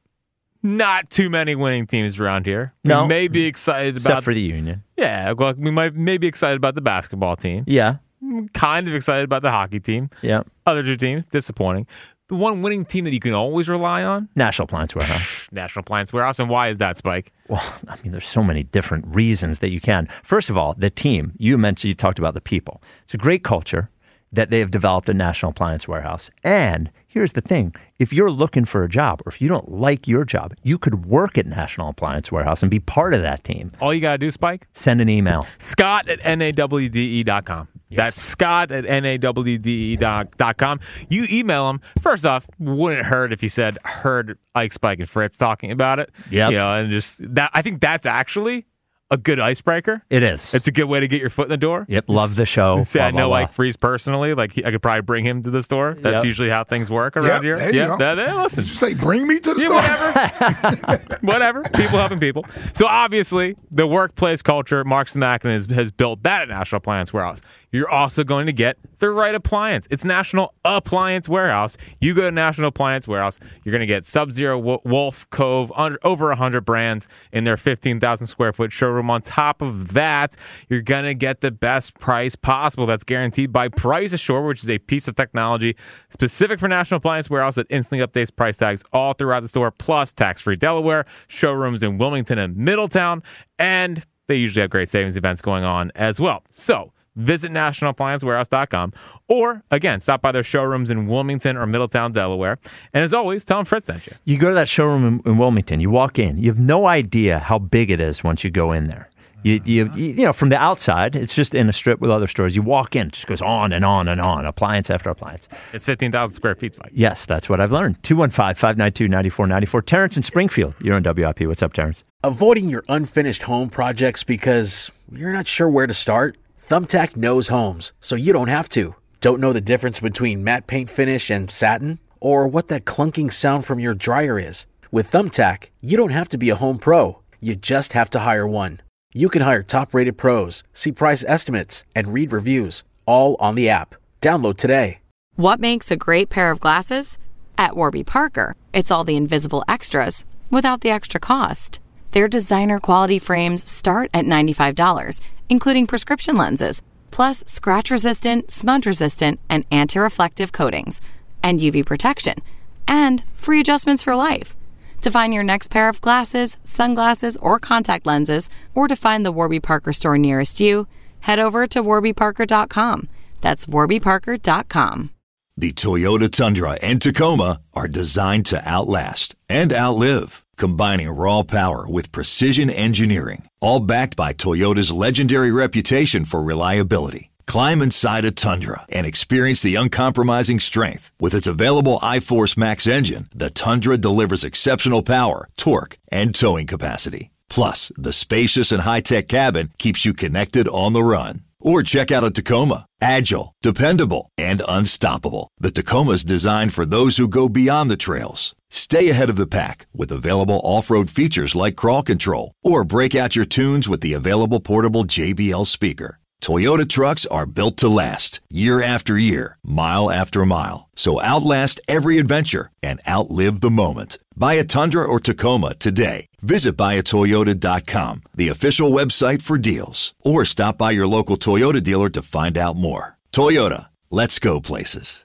not too many winning teams around here. No. We may be excited about... Except for the Union. Yeah, well, we might may be excited about the basketball team. Yeah. Kind of excited about the hockey team. Yeah. Other two teams, disappointing. The one winning team that you can always rely on? National Appliance Warehouse. National Appliance Warehouse. And why is that, Spike? Well, I mean, there's so many different reasons that you can. First of all, the team. You mentioned, you talked about the people. It's a great culture that they have developed at National Appliance Warehouse. And here's the thing. If you're looking for a job, or if you don't like your job, you could work at National Appliance Warehouse and be part of that team. All you got to do, Spike? Send an email. Scott at N A W D E dot com. Yes. That's Scott at N A W D E dot com. You email him. First off, wouldn't hurt if you said, heard Ike, Spike, and Fritz talking about it. Yeah. You know, and just that. I think that's actually a good icebreaker. It is. It's a good way to get your foot in the door. Yep. Love the show. See, I blah, know blah, Ike Freeze personally. Like he, I could probably bring him to the store. That's Yep. usually how things work around Yep, here. there you Yeah. go. That, that, listen. Did you say bring me to the Yeah, store? whatever. Whatever. People helping people. So obviously, the workplace culture, Marks and Mackin has, has built that at National Appliance Warehouse. You're also going to get the right appliance. It's National Appliance Warehouse. You go to National Appliance Warehouse, you're going to get Sub-Zero, Wolf, Cove, under, over one hundred brands in their fifteen thousand square foot showroom. On top of that, you're going to get the best price possible. That's guaranteed by Price Assure, which is a piece of technology specific for National Appliance Warehouse that instantly updates price tags all throughout the store, plus tax-free Delaware, showrooms in Wilmington and Middletown, and they usually have great savings events going on as well. So visit national appliance warehouse dot com, or, again, stop by their showrooms in Wilmington or Middletown, Delaware. And as always, tell them Fritz sent you. You go to that showroom in, in Wilmington, you walk in, you have no idea how big it is once you go in there. You, you, you know, from the outside, it's just in a strip with other stores. You walk in, it just goes on and on and on, appliance after appliance. It's fifteen thousand square feet, Spike. Yes, that's what I've learned. two one five, five nine two, nine four nine four. Terrence in Springfield, you're on W I P. What's up, Terrence? Avoiding your unfinished home projects because you're not sure where to start? Thumbtack knows homes, so you don't have to. Don't know the difference between matte paint finish and satin? Or what that clunking sound from your dryer is? With Thumbtack, you don't have to be a home pro. You just have to hire one. You can hire top-rated pros, see price estimates, and read reviews, all on the app. Download today. What makes a great pair of glasses? At Warby Parker, it's all the invisible extras without the extra cost. Their designer quality frames start at ninety-five dollars, including prescription lenses, plus scratch-resistant, smudge-resistant, and anti-reflective coatings, and U V protection, and free adjustments for life. To find your next pair of glasses, sunglasses, or contact lenses, or to find the Warby Parker store nearest you, head over to warby parker dot com. That's warby parker dot com. The Toyota Tundra and Tacoma are designed to outlast and outlive, combining raw power with precision engineering, all backed by Toyota's legendary reputation for reliability. Climb inside a Tundra and experience the uncompromising strength. With its available iForce Max engine, the Tundra delivers exceptional power, torque, and towing capacity. Plus, the spacious and high-tech cabin keeps you connected on the run. Or check out a Tacoma. Agile, dependable, and unstoppable. The Tacoma's designed for those who go beyond the trails. Stay ahead of the pack with available off-road features like crawl control. Or break out your tunes with the available portable J B L speaker. Toyota trucks are built to last, year after year, mile after mile. So outlast every adventure and outlive the moment. Buy a Tundra or Tacoma today. Visit buy a toyota dot com, the official website for deals. Or stop by your local Toyota dealer to find out more. Toyota, let's go places.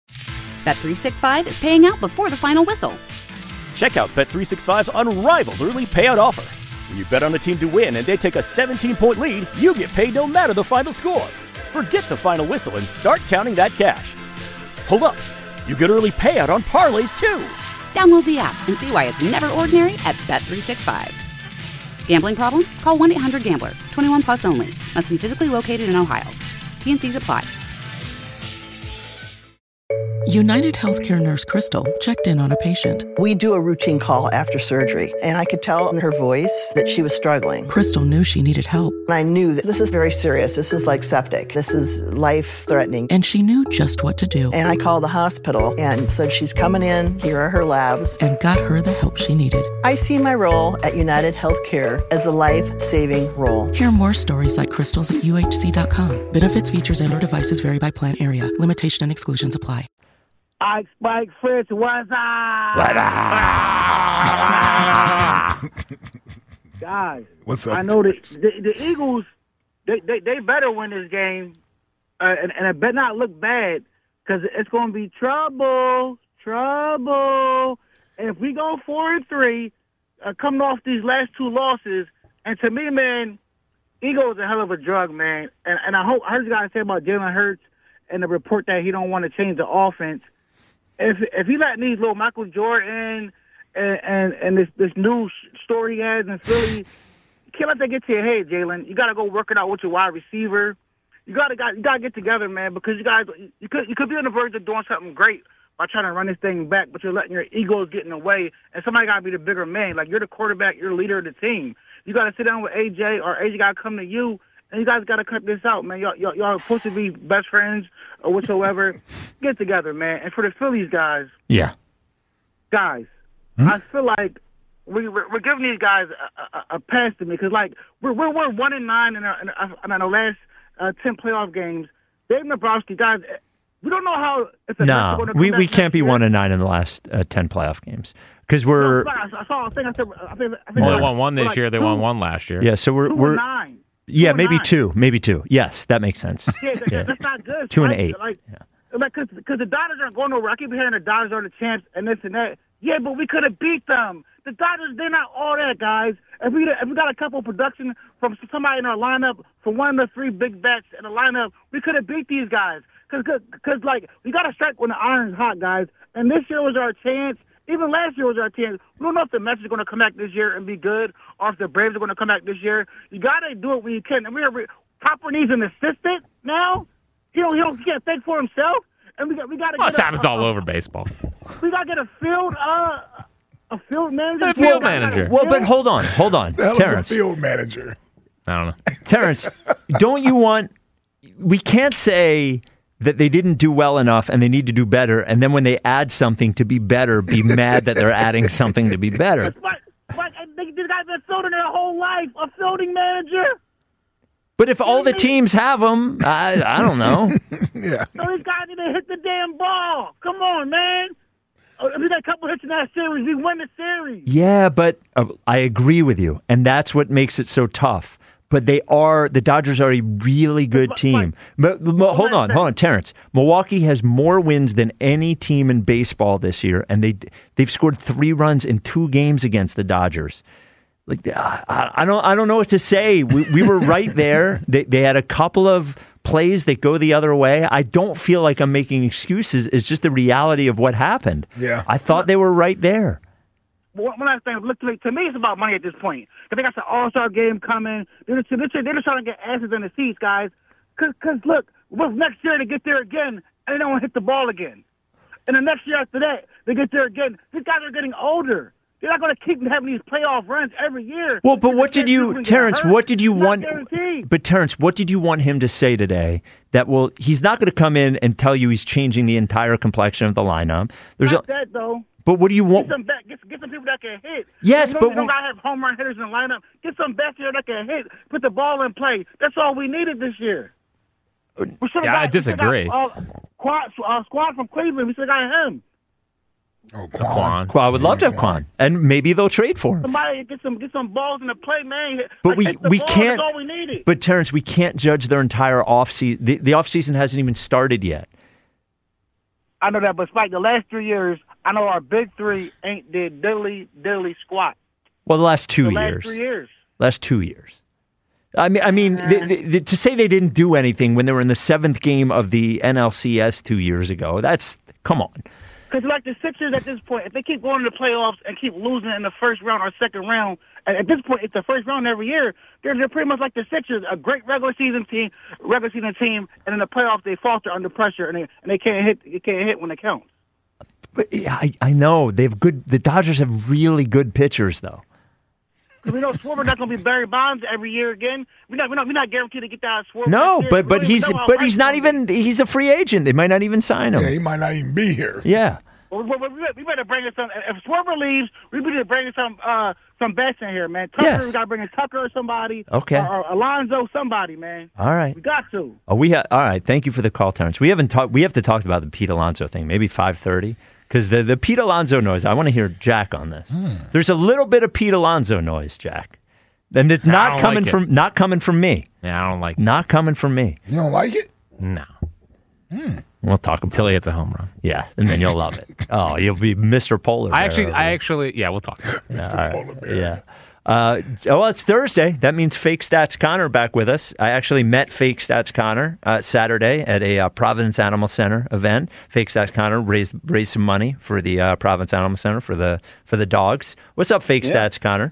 Bet three sixty-five is paying out before the final whistle. Check out Bet three sixty-five's unrivaled early payout offer. When you bet on a team to win and they take a seventeen-point lead, you get paid no matter the final score. Forget the final whistle and start counting that cash. Hold up. You get early payout on parlays, too. Download the app and see why it's never ordinary at Bet three sixty-five. Gambling problem? Call one eight hundred gambler. twenty-one plus only. Must be physically located in Ohio. T N Cs apply. United Healthcare nurse Crystal checked in on a patient. We do a routine call after surgery, and I could tell in her voice that she was struggling. Crystal knew she needed help. And I knew that this is very serious. This is like septic. This is life-threatening. And she knew just what to do. And I called the hospital and said, she's coming in. Here are her labs. And got her the help she needed. I see my role at United Healthcare as a life-saving role. Hear more stories like Crystal's at U H C dot com. Benefits, features, and or devices vary by plan area. Limitation and exclusions apply. Ike Spike Fritz, what's up? What up? Guys, what's up? I know that the, the Eagles, they, they they better win this game, uh, and, and it better not look bad, because it's going to be trouble, trouble. And if we go four and three, uh, coming off these last two losses, and to me, man, Eagles is a hell of a drug, man. And and I hope I heard you guys say about Jalen Hurts and the report that he don't want to change the offense. If if he letting these little Michael Jordan and and, and this this new story he has in Philly, you can't let that get to your head, Jalen. You got to go work it out with your wide receiver. You got to got you got to get together, man, because you guys you could you could be on the verge of doing something great by trying to run this thing back, but you're letting your egos get in the way, and somebody got to be the bigger man. Like, you're the quarterback, you're the leader of the team. You got to sit down with A J, or A J got to come to you. And you guys got to cut this out, man. Y'all, y'all, y'all are supposed to be best friends or whatsoever. Get together, man. And for the Phillies guys, yeah, guys, hmm? I feel like we, we're, we're giving these guys a, a, a pass to me, because like we're we're we're one and nine in our in our, in our last uh, ten playoff games. Dave Nabrowski, guys, we don't know how. It's a no, we we can't be year. one and nine in the last uh, ten playoff games. Because we're no, I saw. I think I said. I think, I think well, they won one this like year. They two, won one last year. Yeah, so we're two we're and nine. Yeah, two maybe nine. two, maybe two. Yes, that makes sense. Yeah, that, yeah. that's not good. Two right? and eight. Like, yeah. like, cause, cause the Dodgers aren't going nowhere. I keep hearing the Dodgers are the champs and this and that. Yeah, but we could have beat them. The Dodgers, they're not all that, guys. If we if we got a couple of production from somebody in our lineup, from one of the three big bats in the lineup, we could have beat these guys. Cause, cause, cause like, we got to strike when the iron's hot, guys. And this year was our chance. Even last year was our chance. We don't know if the Mets are going to come back this year and be good, or if the Braves are going to come back this year. You got to do it when you can. And we are Popper needs an assistant now. He don't, he don't he can't think for himself. And we got we got to. Well, get this happens all over baseball. We got to get a field uh a field manager. A field manager. Well, but hold on, hold on, The hell Terrence. is a field manager? I don't know, Terrence. Don't you want? We can't say that they didn't do well enough and they need to do better, and then when they add something to be better, be mad that they're adding something to be better. But, but these guys been fielding their whole life. A fielding manager. But if all the teams have them, I, I don't know. yeah. So these guys need to hit the damn ball. Come on, man. If we got a couple hits in that series, we win the series. Yeah, but uh, I agree with you, and that's what makes it so tough. But they are the Dodgers are a really good team. But, but hold on, hold on, Terrence. Milwaukee has more wins than any team in baseball this year, and they they've scored three runs in two games against the Dodgers. Like I, I don't I don't know what to say. We we were right there. They they had a couple of plays that go the other way. I don't feel like I'm making excuses. It's just the reality of what happened. Yeah, I thought they were right there. One last thing, look, to me, it's about money at this point. Because they got the All-Star game coming. They're just, they're just trying to get asses in the seats, guys. Because, look, what's next year to get there again, and they don't want to hit the ball again. And the next year after that, they get there again. These guys are getting older. They're not going to keep having these playoff runs every year. Well, but what did you, Terrence, what did you want? Guaranteed. But, Terrence, what did you want him to say today? That will, he's not going to come in and tell you he's changing the entire complexion of the lineup. There's not a, that, though. But what do you want? Get some, back, get, get some people that can hit. Yes, you know, but you don't we, gotta have home run hitters in the lineup. Get some bats here that can hit. Put the ball in play. That's all we needed this year. We yeah, got, I disagree. Got, uh, quad, uh, squad from Cleveland. We should have got him. Oh, Quan. Quan. I would love to have Quan, and maybe they'll trade for him. Somebody get some get some balls in the play, man. But like, we hit the we ball, can't. That's all we needed. But Terrence, we can't judge their entire offseason. The, the offseason hasn't even started yet. I know that, but Spike, the last three years, I know our big three ain't did diddly diddly squat. Well, the last two the years. last three years. Last two years. I mean, I mean, they, they, to say they didn't do anything when they were in the seventh game of the N L C S two years ago, that's, come on. Because like the Sixers at this point, if they keep going to the playoffs and keep losing in the first round or second round, and at this point it's the first round every year, they're, they're pretty much like the Sixers, a great regular season team, regular season team, and in the playoffs they falter under pressure and they and they can't hit, they can't hit when it counts. But I, I know they have good. The Dodgers have really good pitchers, though. Because we know Schwarber's not going to be Barry Bonds every year again. We're not, we're not, we're not guaranteed to get that Schwarber. No, but but he's he's but he's not even. He's a free agent. They might not even sign him. Yeah, he might not even be here. Yeah. Well, we, we, we better bring in some. If Schwarber leaves, we better bring in some uh, some bets in here, man. Tucker, Yes. we got to bring in Tucker or somebody. Okay. Or, or Alonzo, somebody, man. All right. We got to. Oh, we ha- all right. Thank you for the call, Terrence. We haven't talked. We have to talk about the Pete Alonso thing. Maybe five thirty. Because the, the Pete Alonso noise, I want to hear Jack on this. Hmm. There's a little bit of Pete Alonso noise, Jack, and it's I not don't coming like it. from not coming from me. Yeah, I don't like it. Not coming from me. You don't like it? No. Hmm. We'll talk about Until he hits a home run. Yeah, and then you'll love it. Oh, you'll be Mister Polar Bear. I actually, over I there. actually, yeah, we'll talk. All right. Yeah. Uh, oh, well, it's Thursday. That means Fake Stats Connor back with us. I actually met Fake Stats Connor uh, Saturday at a uh, Providence Animal Center event. Fake Stats Connor raised raised some money for the uh, Providence Animal Center for the for the dogs. What's up, Fake Yeah. Stats Connor?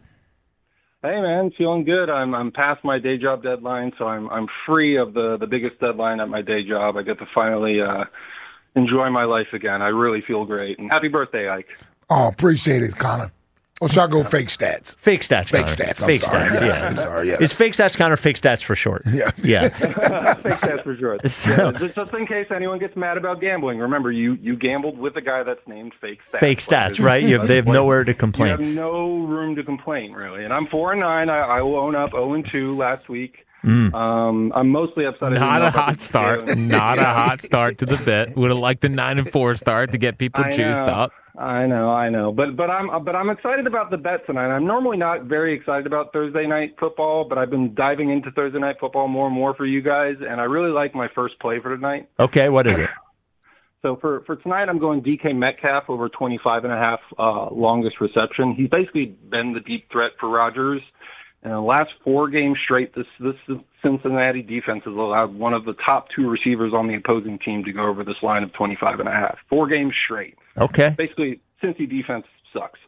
Hey man, feeling good. I'm I'm past my day job deadline, so I'm I'm free of the the biggest deadline at my day job. I get to finally uh, enjoy my life again. I really feel great. And happy birthday, Ike. Oh, appreciate it, Connor. Or should I go fake stats? Fake Stats Fake Connor. stats. I'm Fake sorry. Stats, Yes, yeah. I'm sorry. Yes. It's Fake Stats Connor, Fake Stats for short. Yeah. Yeah. Fake stats for sure. So- Yeah, just, just in case anyone gets mad about gambling, remember you you gambled with a guy that's named Fake Stats. Fake Stats, right? You have, they have nowhere to You complain. have no room to complain, really. And I'm four and nine. I, I will own up zero and two last week. Mm. Um, I'm mostly upset. I didn't Not know a about hot the- start. Not a hot start to the bet. Would have liked the nine and four start to get people I juiced know, up. I know, I know, but but I'm but I'm excited about the bet tonight. I'm normally not very excited about Thursday night football, but I've been diving into Thursday night football more and more for you guys, and I really like my first play for tonight. Okay, what is it? So for for tonight, I'm going D K Metcalf over twenty-five and a half uh, longest reception. He's basically been the deep threat for Rodgers. In the last four games straight, this this Cincinnati defense has allowed one of the top two receivers on the opposing team to go over this line of twenty-five and a half. Four games straight. Okay. Basically, Cincy defense sucks.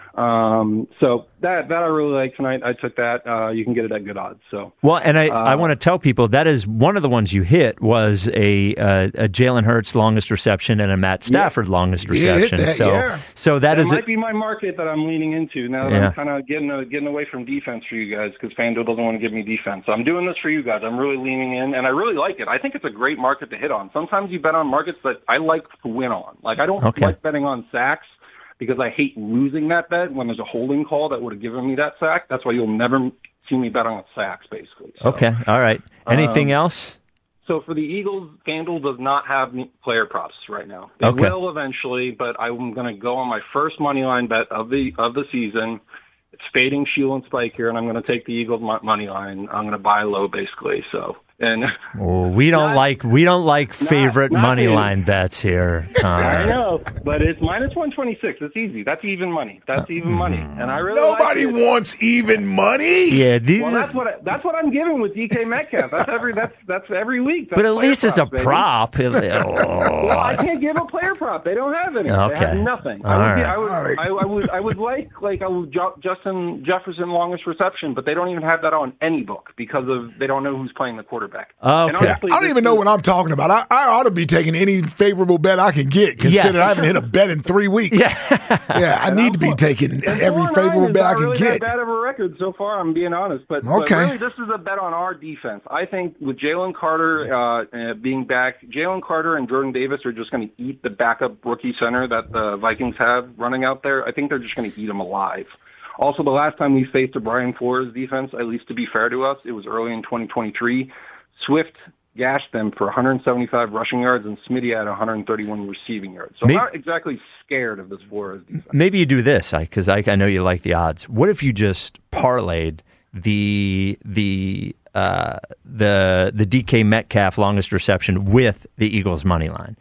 Um, so that that I really like tonight. I took that. Uh, you can get it at good odds. So Well, and I, uh, I want to tell people that is one of the ones you hit was a uh, a Jalen Hurts longest reception and a Matt Stafford longest Yeah, hit reception. that, so yeah. so that that is might a, be my market that I'm leaning into now that Yeah. I'm kind of getting uh, getting away from defense for you guys because FanDuel doesn't want to give me defense. So I'm doing this for you guys. I'm really leaning in, and I really like it. I think it's a great market to hit on. Sometimes you bet on markets that I like to win on. Like I don't Okay. like betting on sacks because I hate losing that bet when there's a holding call that would have given me that sack. That's why you'll never see me bet on sacks, basically. So, okay. All right. Anything um, else? So for the Eagles, FanDuel does not have player props right now. They Okay. will eventually, but I'm going to go on my first money line bet of the of the season. It's fading Sheil and Spike here, and I'm going to take the Eagles mo- money line. I'm going to buy low, basically. So and Oh, we don't not- like we don't like favorite not money me. line bets here. Connor. I know, but it's minus one twenty-six. It's easy. That's even money. That's even money, and I really Nobody like it. wants even money. Yeah, these Well, are- that's what I, that's what I'm giving with D K Metcalf. That's every that's that's every week. That's but at player least it's a props, baby. prop. Well, I can't give a player prop. They don't have any. They Okay. have nothing. All I would, right. I, would, I, I would, I would like, like, I would jo- Justin Jefferson longest reception, but they don't even have that on any book because of they don't know who's playing the quarterback. And Okay. honestly, I don't this even know is- what I'm talking about. I, I ought to be taking any favorable bet I can get, considering Yes. I haven't hit a bet in three weeks. Yeah, yeah I need to be taking And every four and favorable nine is bet I not can really get. that bad of a record so far. I'm being honest, but, but Okay. really, this is a bet on our defense. I think with Jalen Carter uh, uh, being back, Jalen Carter and Jordan Davis are just going to eat the backup rookie center that the Vikings have running out there. I think they're just going to eat them alive. Also, the last time we faced a Brian Flores defense, at least to be fair to us, it was early in twenty twenty-three. Swift gashed them for one hundred seventy-five rushing yards, and Smitty had one hundred thirty-one receiving yards. So Maybe- I'm not exactly scared of this Flores defense. Maybe you do this, because I, I know you like the odds. What if you just parlayed the the uh, the the D K Metcalf longest reception with the Eagles money line?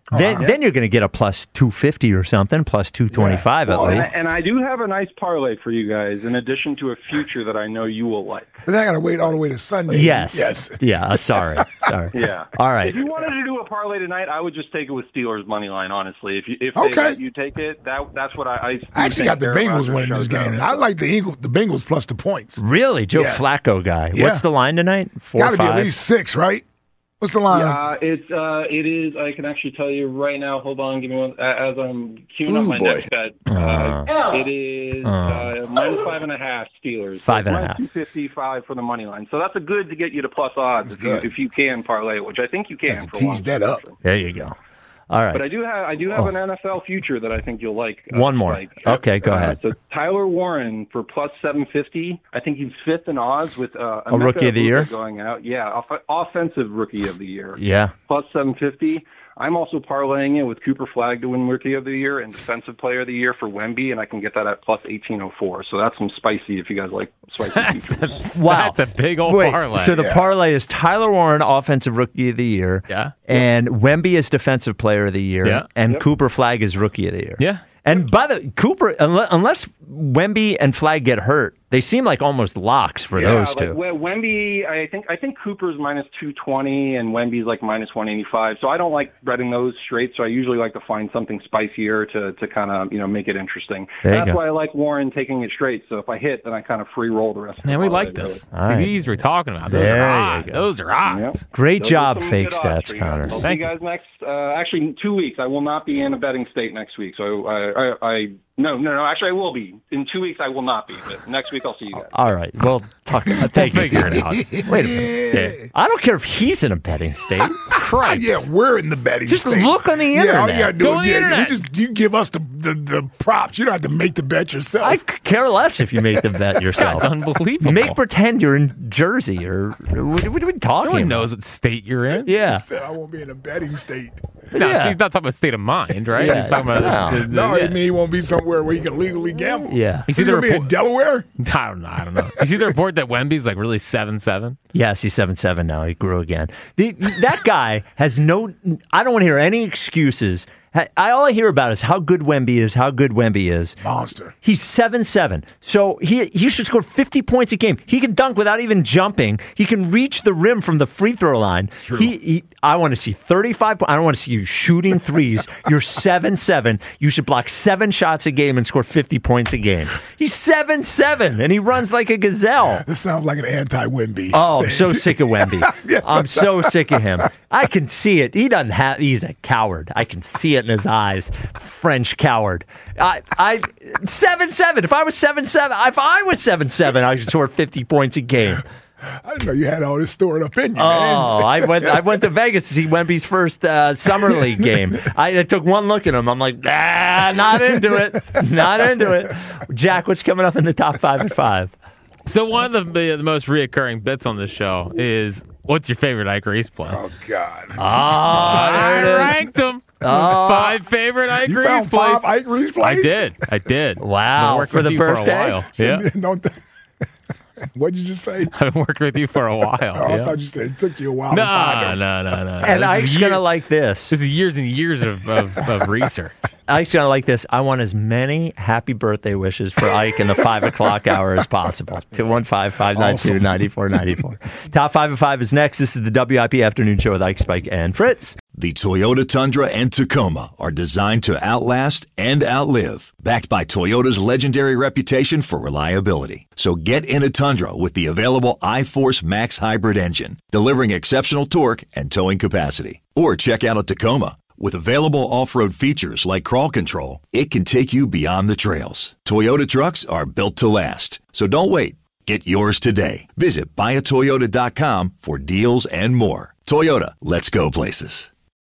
Then, then you're going to get a plus two fifty or something, plus two twenty-five Well, at and, least. I, and I do have a nice parlay for you guys, in addition to a future that I know you will like. But then I got to wait all the way to Sunday. Yes. Yes. Yeah, uh, sorry. Sorry. Yeah. All right. If you wanted to do a parlay tonight, I would just take it with Steelers money line. Honestly, if you if Okay. they let you take it, that that's what I. I, I actually got the Aaron Bengals Rodgers winning this shows game. out. And I like the Eagle, the Bengals plus the points. Really? Joe Yeah. Flacco guy. Yeah. What's the line tonight? Four Got to be five? at least six, right? What's the line? Yeah, it's uh, it is. I can actually tell you right now. Hold on, give me one. As I'm queuing up Ooh, my boy. next bet, uh, it is uh, minus five and a half Steelers. Five and a half. Two fifty five for the money line. So that's a good to get you to plus odds if you, if you can parlay it, which I think you can. For Tease that up. There you go. All right. But I do have I do have Oh. an N F L future that I think you'll like. uh, One more. like. Okay, go Uh, ahead. So Tyler Warren for plus seven fifty. I think he's fifth in odds with uh, A rookie of the year? going out. Yeah, off- offensive rookie of the year. Yeah. Plus seven fifty. I'm also parlaying it with Cooper Flagg to win Rookie of the Year and Defensive Player of the Year for Wemby, and I can get that at plus eighteen oh four. So that's some spicy if you guys like spicy. That's Wow. That's a big old Wait, parlay. So the parlay is Tyler Warren, Offensive Rookie of the Year. Yeah. And Wemby is Defensive Player of the Year. Yeah. And Yep. Cooper Flagg is Rookie of the Year. Yeah. And by the Cooper, unless, unless Wemby and Flagg get hurt, they seem like almost locks for yeah, those like, two. Wem- Wemby, I think I think Cooper's minus two twenty and Wemby's like minus one eighty five. So I don't like betting those straight. So I usually like to find something spicier to to kind of you know make it interesting. There you That's go. why I like Warren taking it straight. So if I hit, then I kind of free roll the rest. Man, of we the like parlay, this. really. All right. See, these we're talking about. Those There are you odds. go. Those are odds. Great Those are job, some fake good odds stats, for you Connor. guys. I'll Thank see you. you guys next. Uh, actually, in two weeks, I will not be in a betting state next week. So I, I, I no, no, no. Actually, I will be. In two weeks, I will not be. But next week, I'll see you guys. All right. Well, talk, uh, thank you. figure it out. Wait a minute. Yeah. I don't care if he's in a betting state. Christ. Yeah, we're in the betting Just state. look on the Yeah, all you internet. gotta do Go is on the yeah, internet. we just you give us the, the the props. You don't have to make the bet yourself. I could care less if you make the bet yourself. That's unbelievable. Make pretend you're in Jersey or what, what are we talking No one about? knows what state you're in. Yeah. said I won't be in a betting state. No, Yeah. he's not talking about state of mind, right? Yeah. He's talking about No. the- the- No, yeah. it mean he won't be somewhere where you can legally gamble. Yeah. You see He's the gonna be in report- Delaware. I don't know. I don't know. You see the report that Wemby's like really seven seven. Yes, he's seven seven now. He grew again. The, that guy has no. I don't want to hear any excuses. I, all I hear about is how good Wemby is, how good Wemby is. Monster. He's seven seven. So he he should score fifty points a game. He can dunk without even jumping. He can reach the rim from the free throw line. He, he I want to see thirty-five po- I don't want to see you shooting threes. You're seven seven. You should block seven shots a game and score fifty points a game. He's seven seven and he runs like a gazelle. This sounds like an anti-Wemby. Oh, I'm so sick of Wemby. Yes, I'm so sick of him. I can see it. He doesn't have. He's a coward. I can see it in his eyes. French coward. I, I, seven seven. If I was seven seven, if I was seven seven, I should score fifty points a game. I didn't know you had all this stored up in you. Oh, man. I went. I went to Vegas to see Wemby's first uh, summer league game. I, I took one look at him. I'm like, ah, not into it. Not into it. Jack, what's coming up in the top five at five? So one of the, the most reoccurring bits on this show is, what's your favorite Ike Reese play? Oh God. Ah, I there it is. ranked them. Oh. Five favorite Ike You Reese found plays. five Ike Reese I plays? did. I did. Wow, Been working for with the you birthday? for a while. Yeah. Don't th- What'd you just say? I've been working with you for a while. Oh, I yeah. thought you said it took you a while. to No, find no, them. no, no. And This is Ike's year- gonna like this. This is years and years of, of, of research. Ike's gonna like this. I want as many happy birthday wishes for Ike in the five o'clock hour as possible. two one five, five nine two, nine four nine four. Top five at five is next. This is the W I P Afternoon Show with Ike, Spike, and Fritz. The Toyota Tundra and Tacoma are designed to outlast and outlive, backed by Toyota's legendary reputation for reliability. So get in a Tundra with the available iForce Max hybrid engine, delivering exceptional torque and towing capacity. Or check out a Tacoma. With available off-road features like crawl control, it can take you beyond the trails. Toyota trucks are built to last. So don't wait. Get yours today. Visit buy a toyota dot com for deals and more. Toyota, let's go places.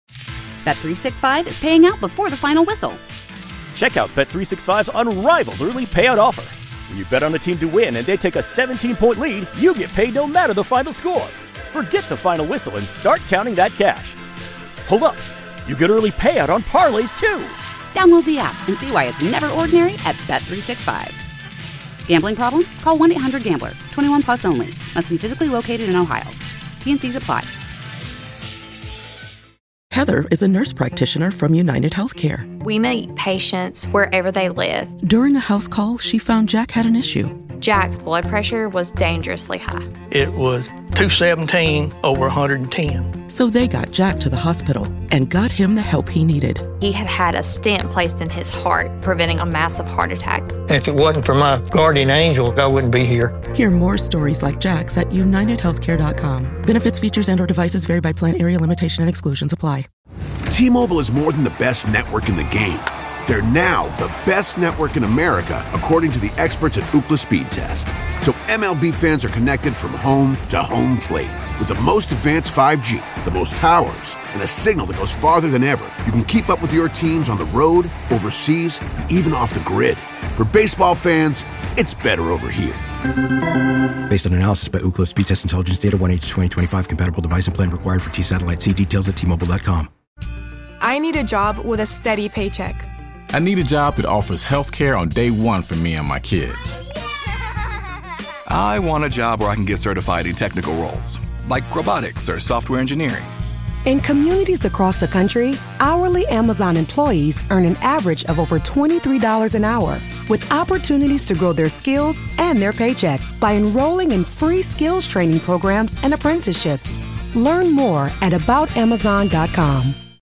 Bet three sixty-five is paying out before the final whistle. Check out Bet three sixty-five's unrivaled early payout offer. When you bet on a team to win and they take a seventeen-point lead, you get paid no matter the final score. Forget the final whistle and start counting that cash. Hold up. You get early payout on parlays, too. Download the app and see why it's never ordinary at Bet three sixty-five. Gambling problem? Call one eight hundred gambler. twenty-one plus only. Must be physically located in Ohio. T and C's apply. Heather is a nurse practitioner from United Healthcare. We meet patients wherever they live. During a house call, she found Jack had an issue. Jack's blood pressure was dangerously high. It was two seventeen over one hundred ten. So they got Jack to the hospital and got him the help he needed. He had had a stent placed in his heart, preventing a massive heart attack. If it wasn't for my guardian angel, I wouldn't be here. Hear more stories like Jack's at united healthcare dot com. Benefits, features, and or devices vary by plan, area, limitation, and exclusions apply. T-Mobile is more than the best network in the game. They're now the best network in America, according to the experts at Ookla Speed Test. So M L B fans are connected from home to home plate. With the most advanced five G, the most towers, and a signal that goes farther than ever, you can keep up with your teams on the road, overseas, and even off the grid. For baseball fans, it's better over here. Based on analysis by Ookla Speed Test Intelligence Data, one H twenty twenty-five compatible device and plan required for T-Satellite. See details at T Mobile dot com. I need a job with a steady paycheck. I need a job that offers health care on day one for me and my kids. I want a job where I can get certified in technical roles, like robotics or software engineering. In communities across the country, hourly Amazon employees earn an average of over twenty-three dollars an hour, with opportunities to grow their skills and their paycheck by enrolling in free skills training programs and apprenticeships. Learn more at about amazon dot com.